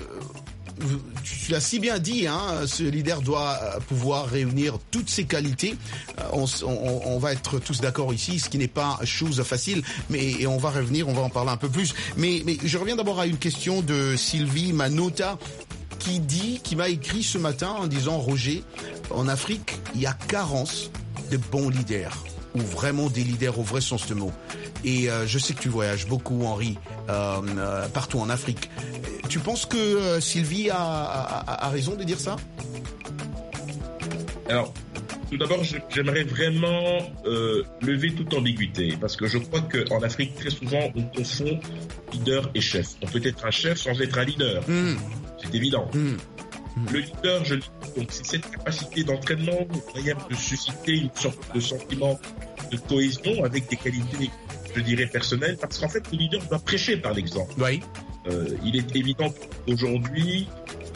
tu l'as si bien dit, ce leader doit pouvoir réunir toutes ses qualités. On va être tous d'accord ici, ce qui n'est pas chose facile, mais on va revenir, on va en parler un peu plus. Mais je reviens d'abord à une question de Sylvie Manota qui m'a écrit ce matin en disant: Roger, en Afrique, il y a carence de bons leaders, ou vraiment des leaders au vrai sens du mot. Et je sais que tu voyages beaucoup, Henri, partout en Afrique. Tu penses que Sylvie a raison de dire ça? Alors, tout d'abord, j'aimerais vraiment lever toute ambiguïté, parce que je crois qu'en Afrique, très souvent, on confond leader et chef. On peut être un chef sans être un leader. C'est évident. Le leader, donc c'est cette capacité d'entraînement, une manière de susciter une sorte de sentiment de cohésion avec des qualités, je dirais, personnelles, parce qu'en fait, le leader doit prêcher par l'exemple. Oui. Il est évident qu'aujourd'hui,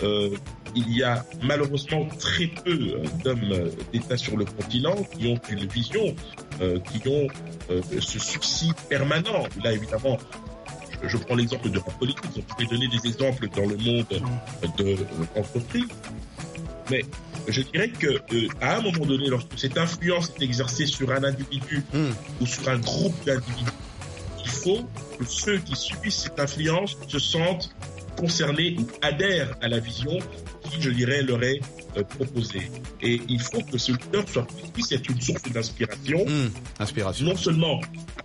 il y a malheureusement très peu d'hommes d'État sur le continent qui ont une vision, qui ont ce souci permanent. Là, évidemment, je prends l'exemple de la politique, on pourrait donner des exemples dans le monde de l'entreprise, mais je dirais que à un moment donné, lorsque cette influence est exercée sur un individu ou sur un groupe d'individus, il faut que ceux qui subissent cette influence se sentent concernés ou adhèrent à la vision qui, je dirais, leur est proposée. Et il faut que ce leader puisse être une source d'inspiration, non seulement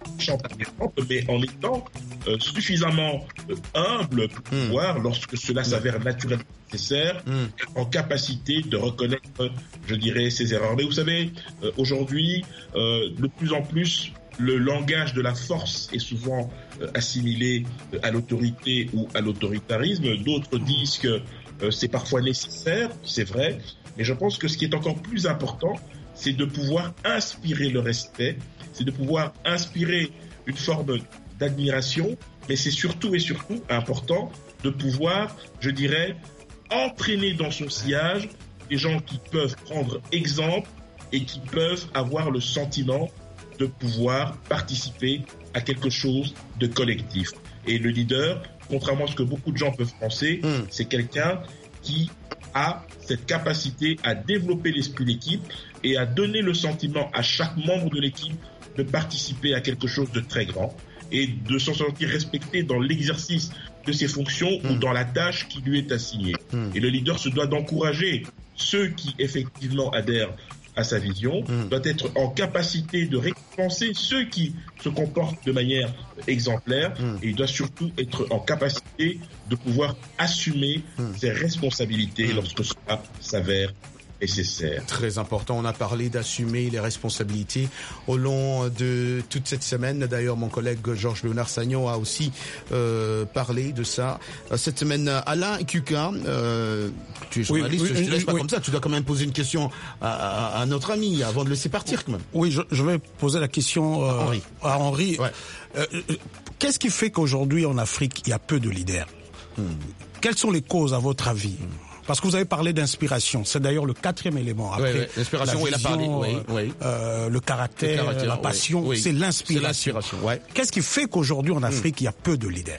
mais en étant suffisamment humble pour pouvoir, lorsque cela s'avère naturellement nécessaire, en capacité de reconnaître, je dirais, ses erreurs. Mais vous savez, aujourd'hui, de plus en plus, le langage de la force est souvent assimilé à l'autorité ou à l'autoritarisme. D'autres disent que c'est parfois nécessaire, c'est vrai, mais je pense que ce qui est encore plus important, c'est de pouvoir inspirer le respect, c'est de pouvoir inspirer une forme d'admiration, mais c'est surtout et surtout important de pouvoir, je dirais, entraîner dans son sillage des gens qui peuvent prendre exemple et qui peuvent avoir le sentiment de pouvoir participer à quelque chose de collectif. Et le leader, contrairement à ce que beaucoup de gens peuvent penser, c'est quelqu'un qui a cette capacité à développer l'esprit d'équipe et à donner le sentiment à chaque membre de l'équipe de participer à quelque chose de très grand et de se sentir respecté dans l'exercice de ses fonctions ou dans la tâche qui lui est assignée. Et le leader se doit d'encourager ceux qui effectivement adhèrent à sa vision, doit être en capacité de récompenser ceux qui se comportent de manière exemplaire et il doit surtout être en capacité de pouvoir assumer ses responsabilités lorsque cela s'avère nécessaire. Très important, on a parlé d'assumer les responsabilités au long de toute cette semaine. D'ailleurs, mon collègue Georges Léonard Sagnon a aussi parlé de ça cette semaine. Alain Cuca, tu es journaliste, je te laisse pas comme ça, tu dois quand même poser une question à notre ami avant de le laisser partir quand même. Oui, je vais poser la question à Henri. Ouais. Qu'est-ce qui fait qu'aujourd'hui en Afrique, il y a peu de leaders? Quelles sont les causes à votre avis? Parce que vous avez parlé d'inspiration. C'est d'ailleurs le 4e élément. Après, l'inspiration, la vision, le caractère, la passion, c'est l'inspiration. Qu'est-ce qui fait qu'aujourd'hui, en Afrique, il y a peu de leaders?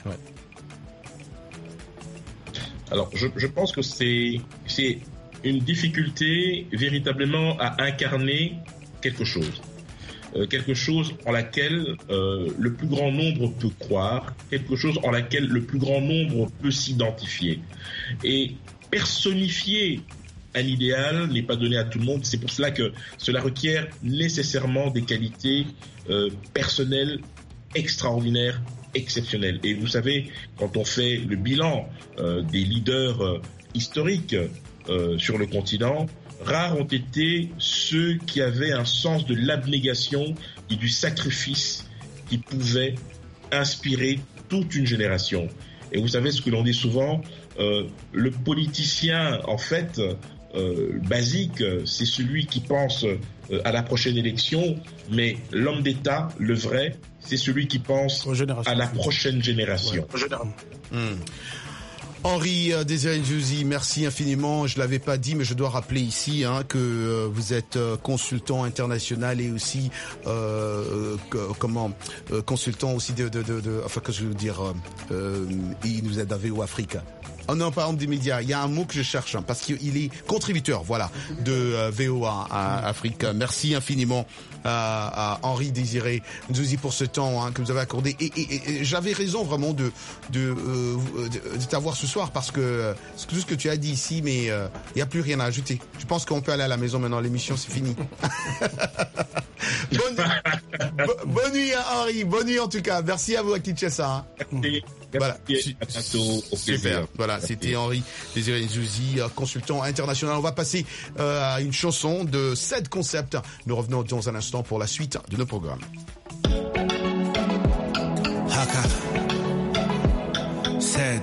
Alors, je pense que c'est une difficulté véritablement à incarner quelque chose. Quelque chose en laquelle le plus grand nombre peut croire, quelque chose en laquelle le plus grand nombre peut s'identifier. Et personnifier un idéal n'est pas donné à tout le monde. C'est pour cela que cela requiert nécessairement des qualités personnelles extraordinaires, exceptionnelles. Et vous savez, quand on fait le bilan des leaders historiques sur le continent, rares ont été ceux qui avaient un sens de l'abnégation et du sacrifice qui pouvaient inspirer toute une génération. Et vous savez ce que l'on dit souvent, le politicien, en fait, basique, c'est celui qui pense à la prochaine élection, mais l'homme d'État, le vrai, c'est celui qui pense à la prochaine génération. Henri Désiré Njouzi, merci infiniment. Je l'avais pas dit, mais je dois rappeler ici que vous êtes consultant international et aussi consultant aussi enfin que je veux dire, il nous aide à VO Afrique. Oh non, par exemple des médias. Il y a un mot que je cherche parce qu'il est contributeur, voilà, de VOA à Afrique. Merci infiniment à Henri Désiré Njouzi pour ce temps que vous avez accordé. Et j'avais raison vraiment de t'avoir ce soir parce que tout ce que tu as dit ici, mais il n'y a plus rien à ajouter. Je pense qu'on peut aller à la maison maintenant. L'émission c'est fini. Bonne nuit Henri. Bonne nuit en tout cas. Merci à vous à Kinshasa. Voilà, super. Voilà, c'était Henri Désiré Njouzi, consultant international. On va passer à une chanson de Ced Concept. Nous revenons dans un instant pour la suite de nos programmes. Haka Ced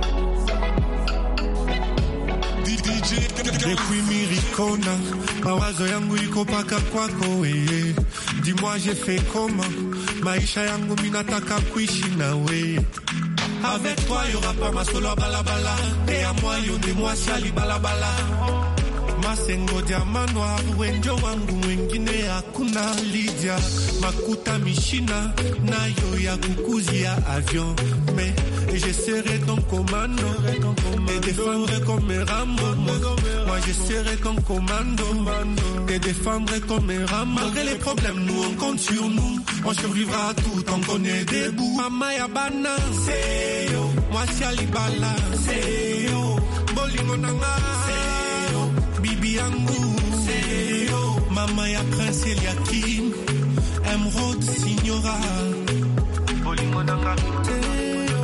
depuis Mirikona, mawazo yangu iko paka kwako wewe. Dis-moi j'ai fait comment, maisha yangu minataka kuishi na wewe. Avec toi y'aura pas ma solo balabala, et à moi yo de moi siali balabala. Masengo diama noir, wenjo wangu wengine hakuna Lydia. Makuta mishina, na yo ya kukuzia avion. Mais je serai ton commando, te défendre comme Rambo. Moi je serai ton commando, te défendre comme Rambo. Malgré les problèmes, nous on compte sur nous. On survivra à tout, on connaît des bouts. Mama ya bana, c'est yo. Moi si alibala, c'est yo. Bolingo nanga, c'est yo. Bibi yangu, c'est yo. Mama ya Prince Eliakim, Emerald Signora. Bolingo nanga, c'est yo.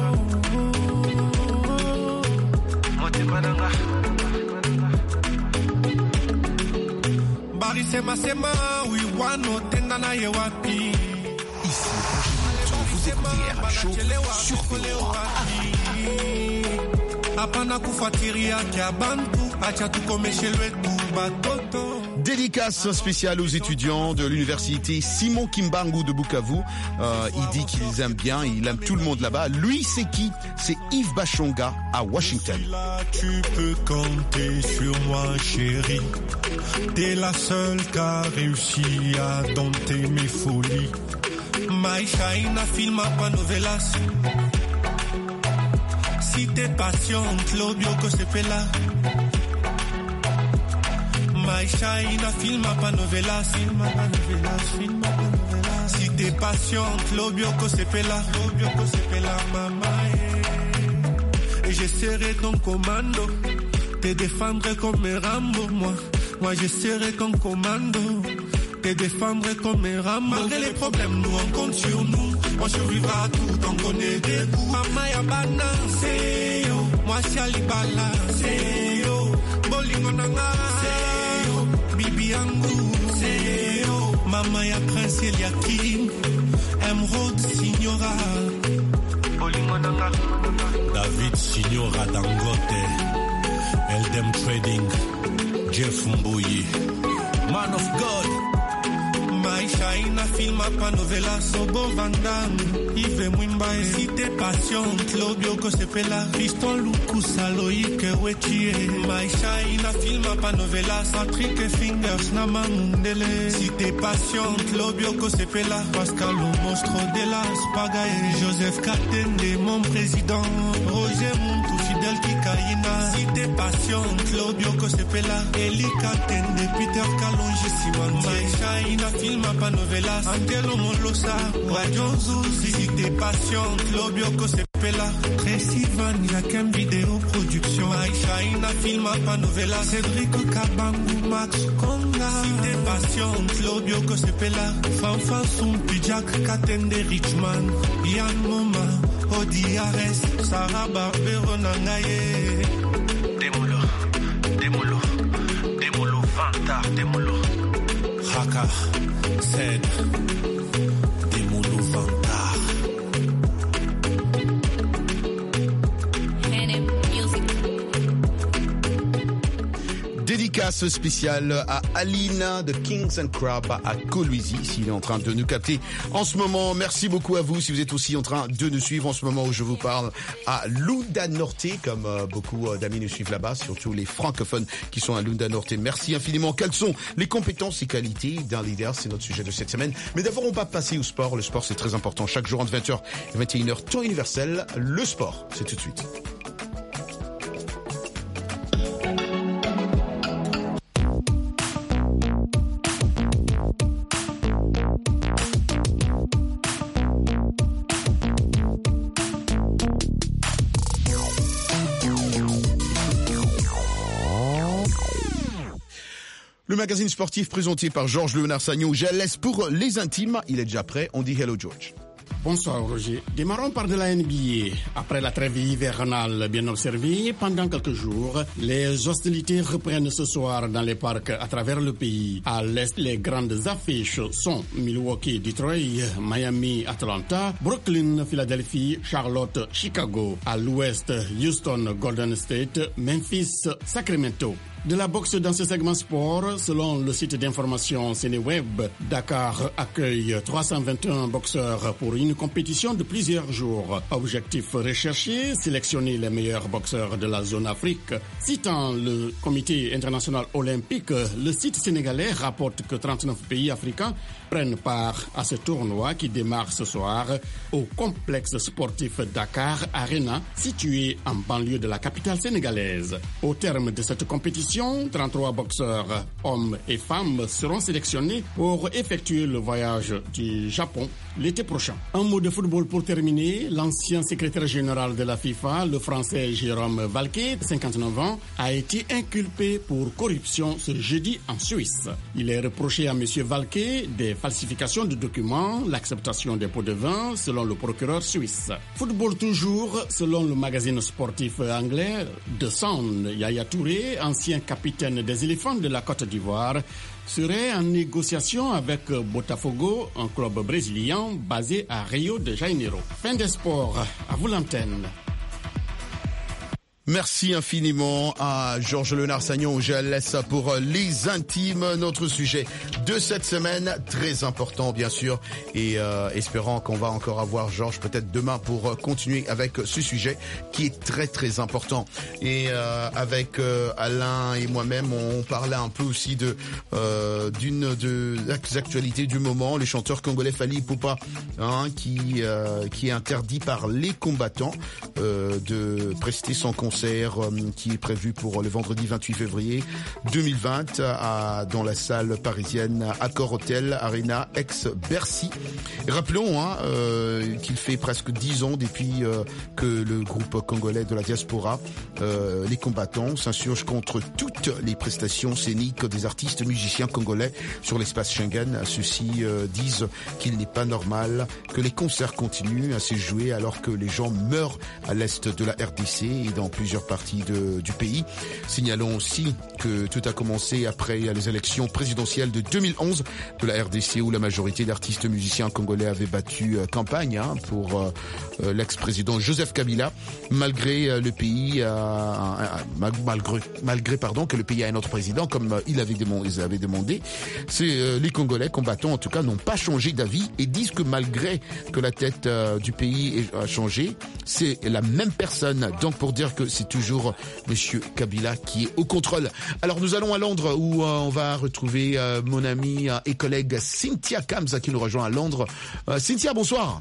Motema nanga. Bari sema sema, we wano tenda na ye wapi. Ici, vous écoutez RM Show sur VOA. Apana kufuatilia kia bantu, acha tukomeshe lwetu batoto. Dédicace spéciale aux étudiants de l'université Simon Kimbangu de Bukavu. Il dit qu'ils aiment bien, il aime tout le monde là-bas. Lui, c'est qui? C'est Yves Bachonga à Washington. Là, tu peux compter sur moi, chérie. T'es la seule qui a réussi à dompter mes folies. Maisha ina filma pa novelas. Si t'es patiente, l'obio que c'est pela. Maisha ina filma pa novelas. Si t'es patiente, l'obio que c'est pela. Mama. Et je serai ton commando. Te défendre comme Rambo, moi je serai ton commando. Te défendre comme Rambo. Malgré les problèmes, nous on compte sur nous. On survivra à tout, on connaît des bouts. Mama ya bana, c'est yo. Moi si alibala, c'est yo. Bolingo nanga, c'est yo. Bibi yangu, c'est yo. Mama ya Prince Eliakim, Emerald Signora. Bolingo nanga. David Signora Dangote, Eldem Trading, Jeff Mbuyi, Man of God. Maisha Maisha ina filma pa novela Sobo Vandam Ive Mwimbae Si te patiente Lobioko sepela Fiston Luku Saloike Wechie Maisha ina filma pa novela Patrick Fingers Nama Mundele Si te patiente Lobioko sepela Pascal Mostro de la Spagae Joseph Katende mon président Roger Muntu Fidel Kikaina Si te patiente Lobioko sepela Eli Katende Peter Kalonji Simon Maisha ina filma pa novela Angelo Molosa Wajonzu Si te patiente Lobioko sepela Tracy Van Yakem vidéo production Maisha ina filma pa novela Cédric Kabangu Max Konga Si te patiente Lobioko sepela Fanfan Sumpi Jack Katende Richman Yann Moma Odi Ares Sarah Barbero Nangaye Demolo Vanta Demolo Haka Zed Demolo Vanta Dédicace spéciale à Alina de Kings and Crab à Coluizy, s'il est en train de nous capter en ce moment. Merci beaucoup à vous si vous êtes aussi en train de nous suivre en ce moment où je vous parle à Lunda Norte, comme beaucoup d'amis nous suivent là-bas, surtout les francophones qui sont à Lunda Norte. Merci infiniment. Quelles sont les compétences et qualités d'un leader? C'est notre sujet de cette semaine. Mais d'abord, on va passer au sport. Le sport, c'est très important. Chaque jour entre 20h et 21h, temps universel. Le sport, c'est tout de suite. Le magazine sportif présenté par Georges Léonard Sagnon. Je laisse pour les intimes. Il est déjà prêt. On dit hello George. Bonsoir Roger. Démarrons par de la NBA. Après la trêve hivernale bien observée pendant quelques jours, les hostilités reprennent ce soir dans les parcs à travers le pays. À l'est, les grandes affiches sont Milwaukee, Detroit, Miami, Atlanta, Brooklyn, Philadelphie, Charlotte, Chicago. À l'ouest, Houston, Golden State, Memphis, Sacramento. De la boxe dans ce segment sport, selon le site d'information CénéWeb, Dakar accueille 321 boxeurs pour une compétition de plusieurs jours. Objectif recherché, sélectionner les meilleurs boxeurs de la zone Afrique. Citant le Comité international olympique, le site sénégalais rapporte que 39 pays africains prennent part à ce tournoi qui démarre ce soir au complexe sportif Dakar Arena, situé en banlieue de la capitale sénégalaise. Au terme de cette compétition, 33 boxeurs, hommes et femmes, seront sélectionnés pour effectuer le voyage du Japon l'été prochain. Un mot de football pour terminer. L'ancien secrétaire général de la FIFA, le français Jérôme Valquet, 59 ans, a été inculpé pour corruption ce jeudi en Suisse. Il est reproché à M. Valquet des falsifications de documents, l'acceptation des pots de vin, selon le procureur suisse. Football toujours, selon le magazine sportif anglais The Sun, Yaya Touré, ancien capitaine des éléphants de la Côte d'Ivoire, serait en négociation avec Botafogo, un club brésilien basé à Rio de Janeiro. Fin des sports, à vous l'antenne. Merci infiniment à Georges Léonard Sagnon. Je laisse pour les intimes notre sujet de cette semaine, très important bien sûr, et espérant qu'on va encore avoir Georges peut-être demain pour continuer avec ce sujet qui est très très important. Et avec Alain et moi-même, on parlait un peu aussi d'une des actualités du moment, les chanteurs congolais Fally Ipupa, qui est interdit par les combattants de prester son concert qui est prévu pour le vendredi 28 février 2020 dans la salle parisienne Accor Hotel Arena ex-Bercy. Rappelons qu'il fait presque 10 ans depuis que le groupe congolais de la diaspora, les combattants, s'insurgent contre toutes les prestations scéniques des artistes musiciens congolais sur l'espace Schengen. Ceux-ci disent qu'il n'est pas normal que les concerts continuent à se jouer alors que les gens meurent à l'est de la RDC et dans plusieurs plusieurs parties du pays. Signalons aussi que tout a commencé après les élections présidentielles de 2011 de la RDC où la majorité d'artistes musiciens congolais avaient battu campagne pour l'ex-président Joseph Kabila, malgré le pays malgré que le pays a un autre président comme ils avaient demandé. Les Congolais combattants en tout cas n'ont pas changé d'avis et disent que malgré que la tête du pays a changé, c'est la même personne. Donc pour dire que c'est toujours Monsieur Kabila qui est au contrôle. Alors nous allons à Londres où on va retrouver mon amie et collègue Cynthia Kamza qui nous rejoint à Londres. Cynthia, bonsoir.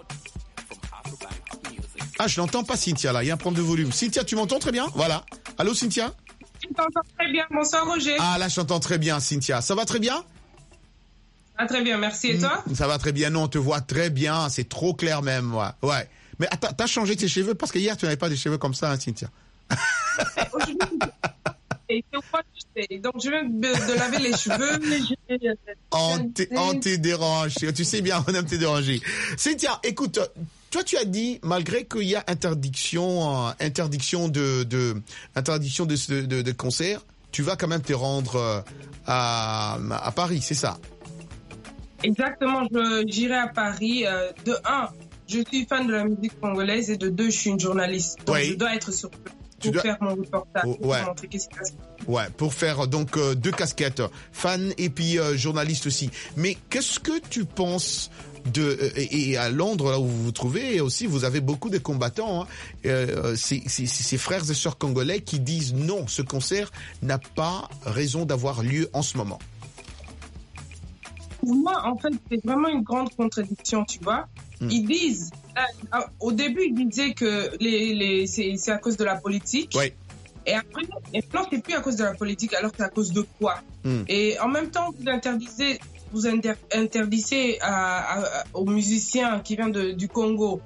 Ah, je n'entends pas Cynthia là, il y a un problème de volume. Cynthia, tu m'entends très bien? Voilà. Allô Cynthia? Je t'entends très bien. Bonsoir Roger. Ah là, je t'entends très bien Cynthia. Ça va très bien? Ah, très bien, merci. Et toi? Ça va très bien. Non, on te voit très bien. C'est trop clair même. Ouais. Mais attends, t'as changé tes cheveux parce que hier tu n'avais pas des cheveux comme ça, hein, Cynthia. Donc je viens de laver les cheveux. On t'est dérangé. Tu sais bien, on aime te déranger. Cynthia, écoute, toi tu as dit malgré qu'il y a interdiction de concert, tu vas quand même te rendre à Paris, c'est ça? Exactement, j'irai à Paris. De 1, je suis fan de la musique congolaise et de 2, je suis une journaliste. Donc je dois être sur place pour faire mon reportage, pour montrer qu'est-ce qui se passe. Ouais, pour faire donc 2 casquettes, fan et puis journaliste aussi. Mais qu'est-ce que tu penses et à Londres là où vous vous trouvez aussi, vous avez beaucoup de combattants, ces frères et sœurs congolais qui disent non, ce concert n'a pas raison d'avoir lieu en ce moment. Pour moi, en fait, c'est vraiment une grande contradiction, tu vois. Ils disent, au début, ils disaient que c'est à cause de la politique. Oui. Et après, maintenant, c'est plus à cause de la politique, alors c'est à cause de quoi? Et en même temps, vous interdisez aux musiciens qui viennent du Congo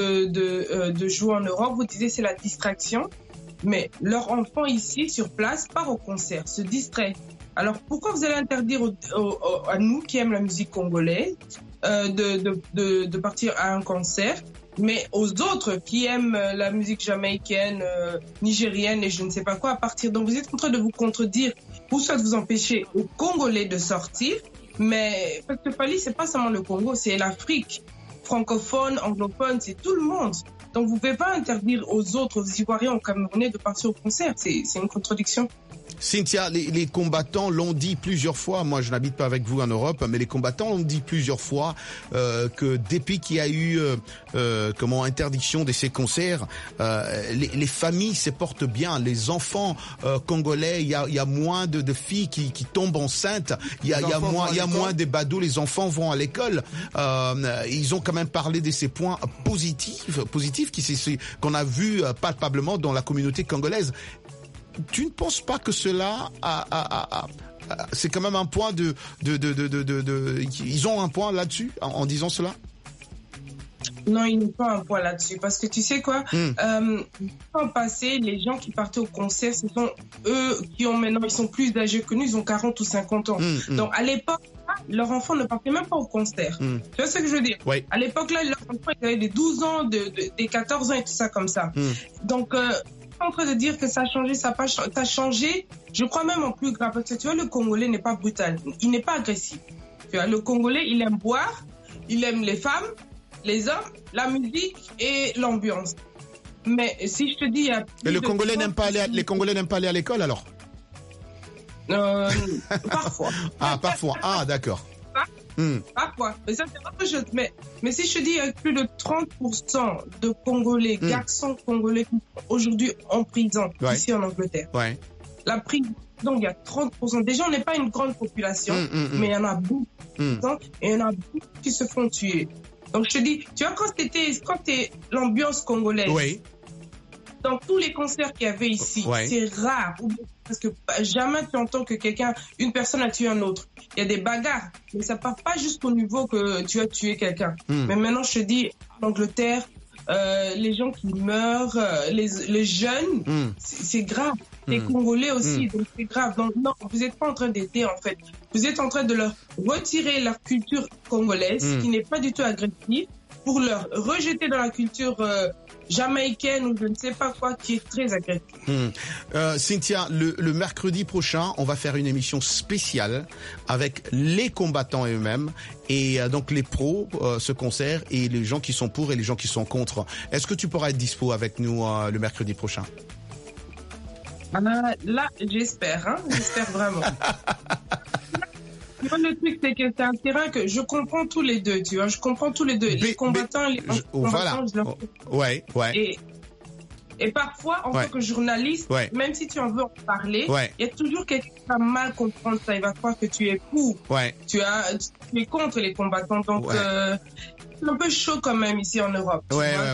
de jouer en Europe. Vous disiez c'est la distraction. Mais leur enfant ici, sur place, part au concert, se distrait. Alors, pourquoi vous allez interdire à nous qui aiment la musique congolaise de partir à un concert, mais aux autres qui aiment la musique jamaïcaine, nigérienne et je ne sais pas quoi, à partir? Donc, vous êtes en train de vous contredire, ou soit vous empêcher aux Congolais de sortir, mais parce que Fally, c'est pas seulement le Congo, c'est l'Afrique francophone, anglophone, c'est tout le monde. Donc, vous ne pouvez pas interdire aux autres, aux Ivoiriens, aux Camerounais de partir au concert. C'est une contradiction. Cynthia, les combattants l'ont dit plusieurs fois, moi je n'habite pas avec vous en Europe, mais les combattants l'ont dit plusieurs fois que depuis qu'il y a eu interdiction de ces concerts, les familles se portent bien, les enfants congolais, il y a moins de filles qui tombent enceintes, il y a moins de badauds, les enfants vont à l'école. Ils ont quand même parlé de ces points positifs qu'on a vu palpablement dans la communauté congolaise. Tu ne penses pas que cela c'est quand même un point ils ont un point là-dessus en disant cela? Non, ils n'ont pas un point là-dessus parce que tu sais quoi, en passé, les gens qui partaient au concert, ce sont eux qui ont maintenant, ils sont plus âgés que nous, ils ont 40 ou 50 ans. Donc à l'époque, leurs enfants ne partaient même pas au concert. Tu vois ce que je veux dire? Oui. À l'époque là, leurs enfants ils avaient des 12 ans, des 14 ans et tout ça comme ça. Donc en train de dire que ça a changé, ça a changé, je crois même en plus grave, parce que tu vois, le Congolais n'est pas brutal, il n'est pas agressif. Tu vois, le Congolais, il aime boire, il aime les femmes, les hommes, la musique et l'ambiance. Mais si je te dis... Et les Congolais n'aiment pas aller à l'école alors? Parfois. Ah, parfois. Ah, d'accord. Parfois. Mais ça, c'est autre chose. Mais si je te dis, il y a plus de 30% de Congolais, garçons congolais, aujourd'hui en prison, ici en Angleterre. Ouais. La prison, donc il y a 30%. Déjà, on n'est pas une grande population, mais il y en a beaucoup. Et il y en a beaucoup qui se font tuer. Donc je te dis, tu vois, quand t'es l'ambiance congolaise, dans tous les concerts qu'il y avait ici, c'est rare. Parce que jamais tu entends que une personne a tué un autre. Il y a des bagarres, mais ça part pas jusqu'au niveau que tu as tué quelqu'un. Mais maintenant, je te dis, en Angleterre, les gens qui meurent, les jeunes, c'est grave. Les Congolais aussi, donc c'est grave. Donc non, vous n'êtes pas en train d'aider en fait. Vous êtes en train de leur retirer leur culture congolaise, qui n'est pas du tout agressive, pour leur rejeter dans la culture jamaïcaine ou je ne sais pas quoi, qui est très agressif. Cynthia, le mercredi prochain, on va faire une émission spéciale avec les combattants eux-mêmes et donc les pros, ce concert, et les gens qui sont pour et les gens qui sont contre. Est-ce que tu pourras être dispo avec nous le mercredi prochain? Là, j'espère, j'espère vraiment. Le truc, c'est que c'est un terrain que je comprends tous les deux, tu vois. Je comprends tous les deux. Les combattants, les combattants, je leur... Ouais. Et parfois, en tant que journaliste, même si tu en veux en parler, il y a toujours quelqu'un qui va mal comprendre ça. Il va croire que tu es pour. Tu es contre les combattants. Donc, c'est un peu chaud quand même ici en Europe.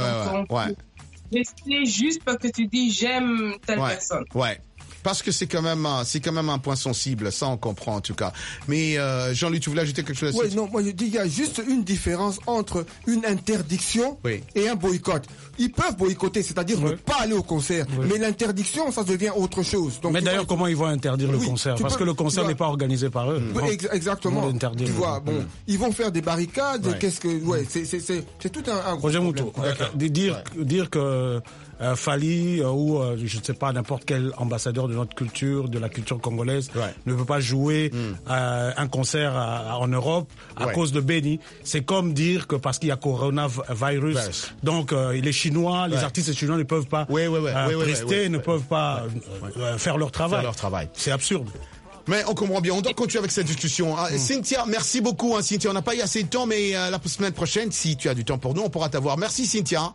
Rester juste parce que tu dis j'aime telle personne. Parce que c'est quand même un point sensible, ça on comprend en tout cas. Mais Jean-Louis, tu voulais ajouter quelque chose? Oui, non, moi je dis il y a juste une différence entre une interdiction et un boycott. Ils peuvent boycotter, c'est-à-dire ne pas aller au concert, mais l'interdiction, ça devient autre chose. Donc, mais d'ailleurs, comment ils vont interdire le concert? Parce que le concert n'est pas organisé par eux. Exactement. Tu vois, bon, ils vont faire des barricades. Qu'est-ce que, c'est tout un gros Roger Moutou, dire que Fally ou je ne sais pas, n'importe quel ambassadeur de notre culture, de la culture congolaise, ne peut pas jouer un concert en Europe à cause de Benny. C'est comme dire que parce qu'il y a coronavirus, donc les Chinois, les artistes chinois ne peuvent pas rester, ne peuvent pas faire leur travail. C'est absurde. Mais on comprend bien, on doit continuer avec cette discussion. Cynthia, merci beaucoup. Cynthia, on n'a pas eu assez de temps, mais la semaine prochaine, si tu as du temps pour nous, on pourra t'avoir. Merci Cynthia.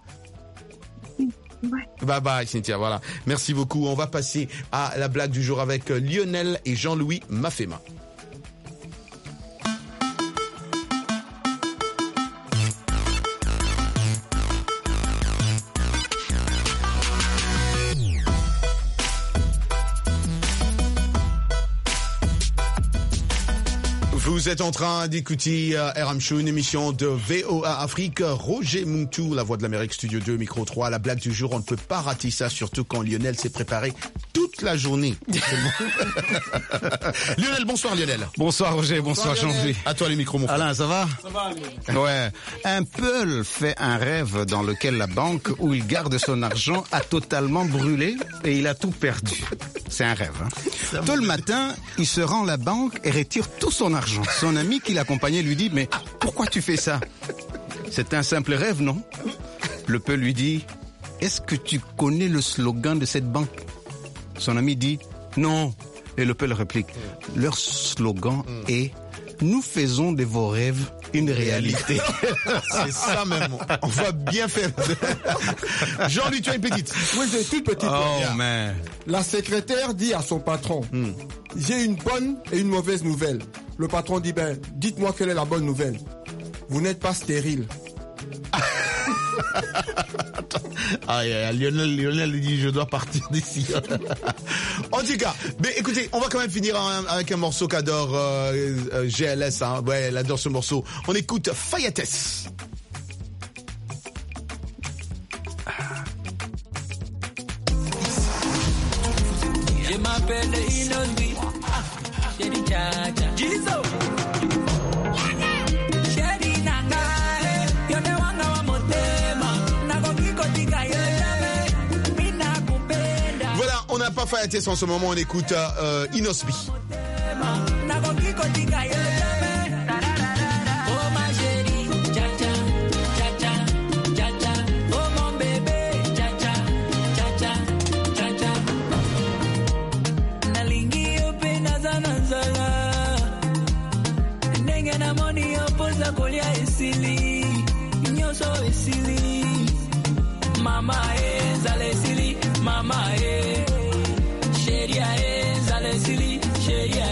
Bye bye Cynthia, voilà. Merci beaucoup. On va passer à la blague du jour avec Lionel et Jean-Louis Mafema. Vous êtes en train d'écouter RM Show, une émission de VOA Afrique. Roger Moutou, la voix de l'Amérique, Studio 2, Micro 3. La blague du jour, on ne peut pas rater ça, surtout quand Lionel s'est préparé toute la journée. Lionel, bonsoir Lionel. Bonsoir Roger, bonsoir Jean-Louis. À toi les micros, mon frère. Alain, ça va? Ça va, ouais. Un Peul fait un rêve dans lequel la banque où il garde son argent a totalement brûlé et il a tout perdu. C'est un rêve. Tôt le matin, il se rend à la banque et retire tout son argent. Son ami qui l'accompagnait lui dit « Mais pourquoi tu fais ça ?» C'est un simple rêve, non? Le Peul lui dit « Est-ce que tu connais le slogan de cette banque ?» Son ami dit « Non. » Et le Peul réplique « Leur slogan est « Nous faisons de vos rêves une réalité. » C'est ça même. On va bien faire. Jean-Louis, tu as une petite? Oui, j'ai une toute petite. Oh, man. La secrétaire dit à son patron, j'ai une bonne et une mauvaise nouvelle. Le patron dit, dites-moi quelle est la bonne nouvelle. Vous n'êtes pas stérile. Lionel dit je dois partir d'ici. En tout cas, mais écoutez, on va quand même finir avec un morceau qu'adore GLS. Elle adore ce morceau. On écoute Fayates. Je m'appelle Inosbi. Jizo. Voilà, on n'a pas Fayates en ce moment, on écoute Inosbi. Mama zalesili, mama sheria zalesili, sheria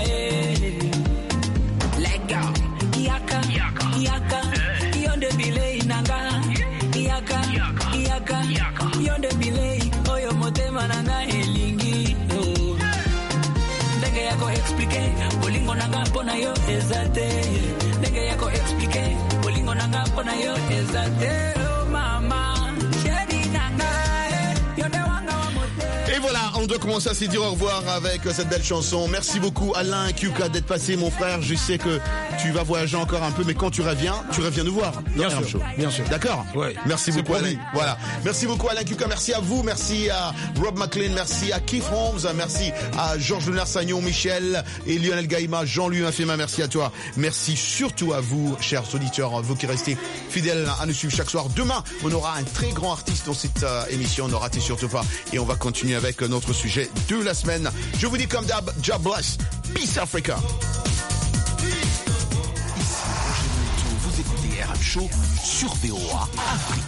let go. Yaka, yonde bile inanga. Yaka, yonde bile oyo motema nanga elingi. Ndenge yako explique, bolingo nanga pona yo ezate. Ndenge yako explique, bolingo nanga pona yo ezate. Oh mama. Et voilà, on doit commencer à se dire au revoir avec cette belle chanson. Merci beaucoup Alain Kuka d'être passé, mon frère. Je sais que tu vas voyager encore un peu, mais quand tu reviens nous voir. Bien sûr, bien sûr. D'accord. Ouais. Merci beaucoup Alain. Voilà. Merci beaucoup Alain Kuka. Merci à vous. Merci à Rob McLean. Merci à Keith Holmes. Merci à Georges Lenard-Sagnon, Michel et Lionel Gaïma, Jean-Louis Infima. Merci à toi. Merci surtout à vous, chers auditeurs, vous qui restez fidèles à nous suivre chaque soir. Demain, on aura un très grand artiste dans cette émission. Ne ratez surtout pas. Et on va continuer avec notre sujet de la semaine. Je vous dis comme d'hab, God bless. Peace Africa. Ici Roger Moutou, vous écoutez RM Show sur VOA Afrique.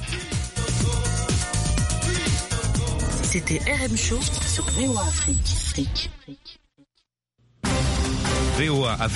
C'était RM Show sur VOA Afrique. VOA Afrique.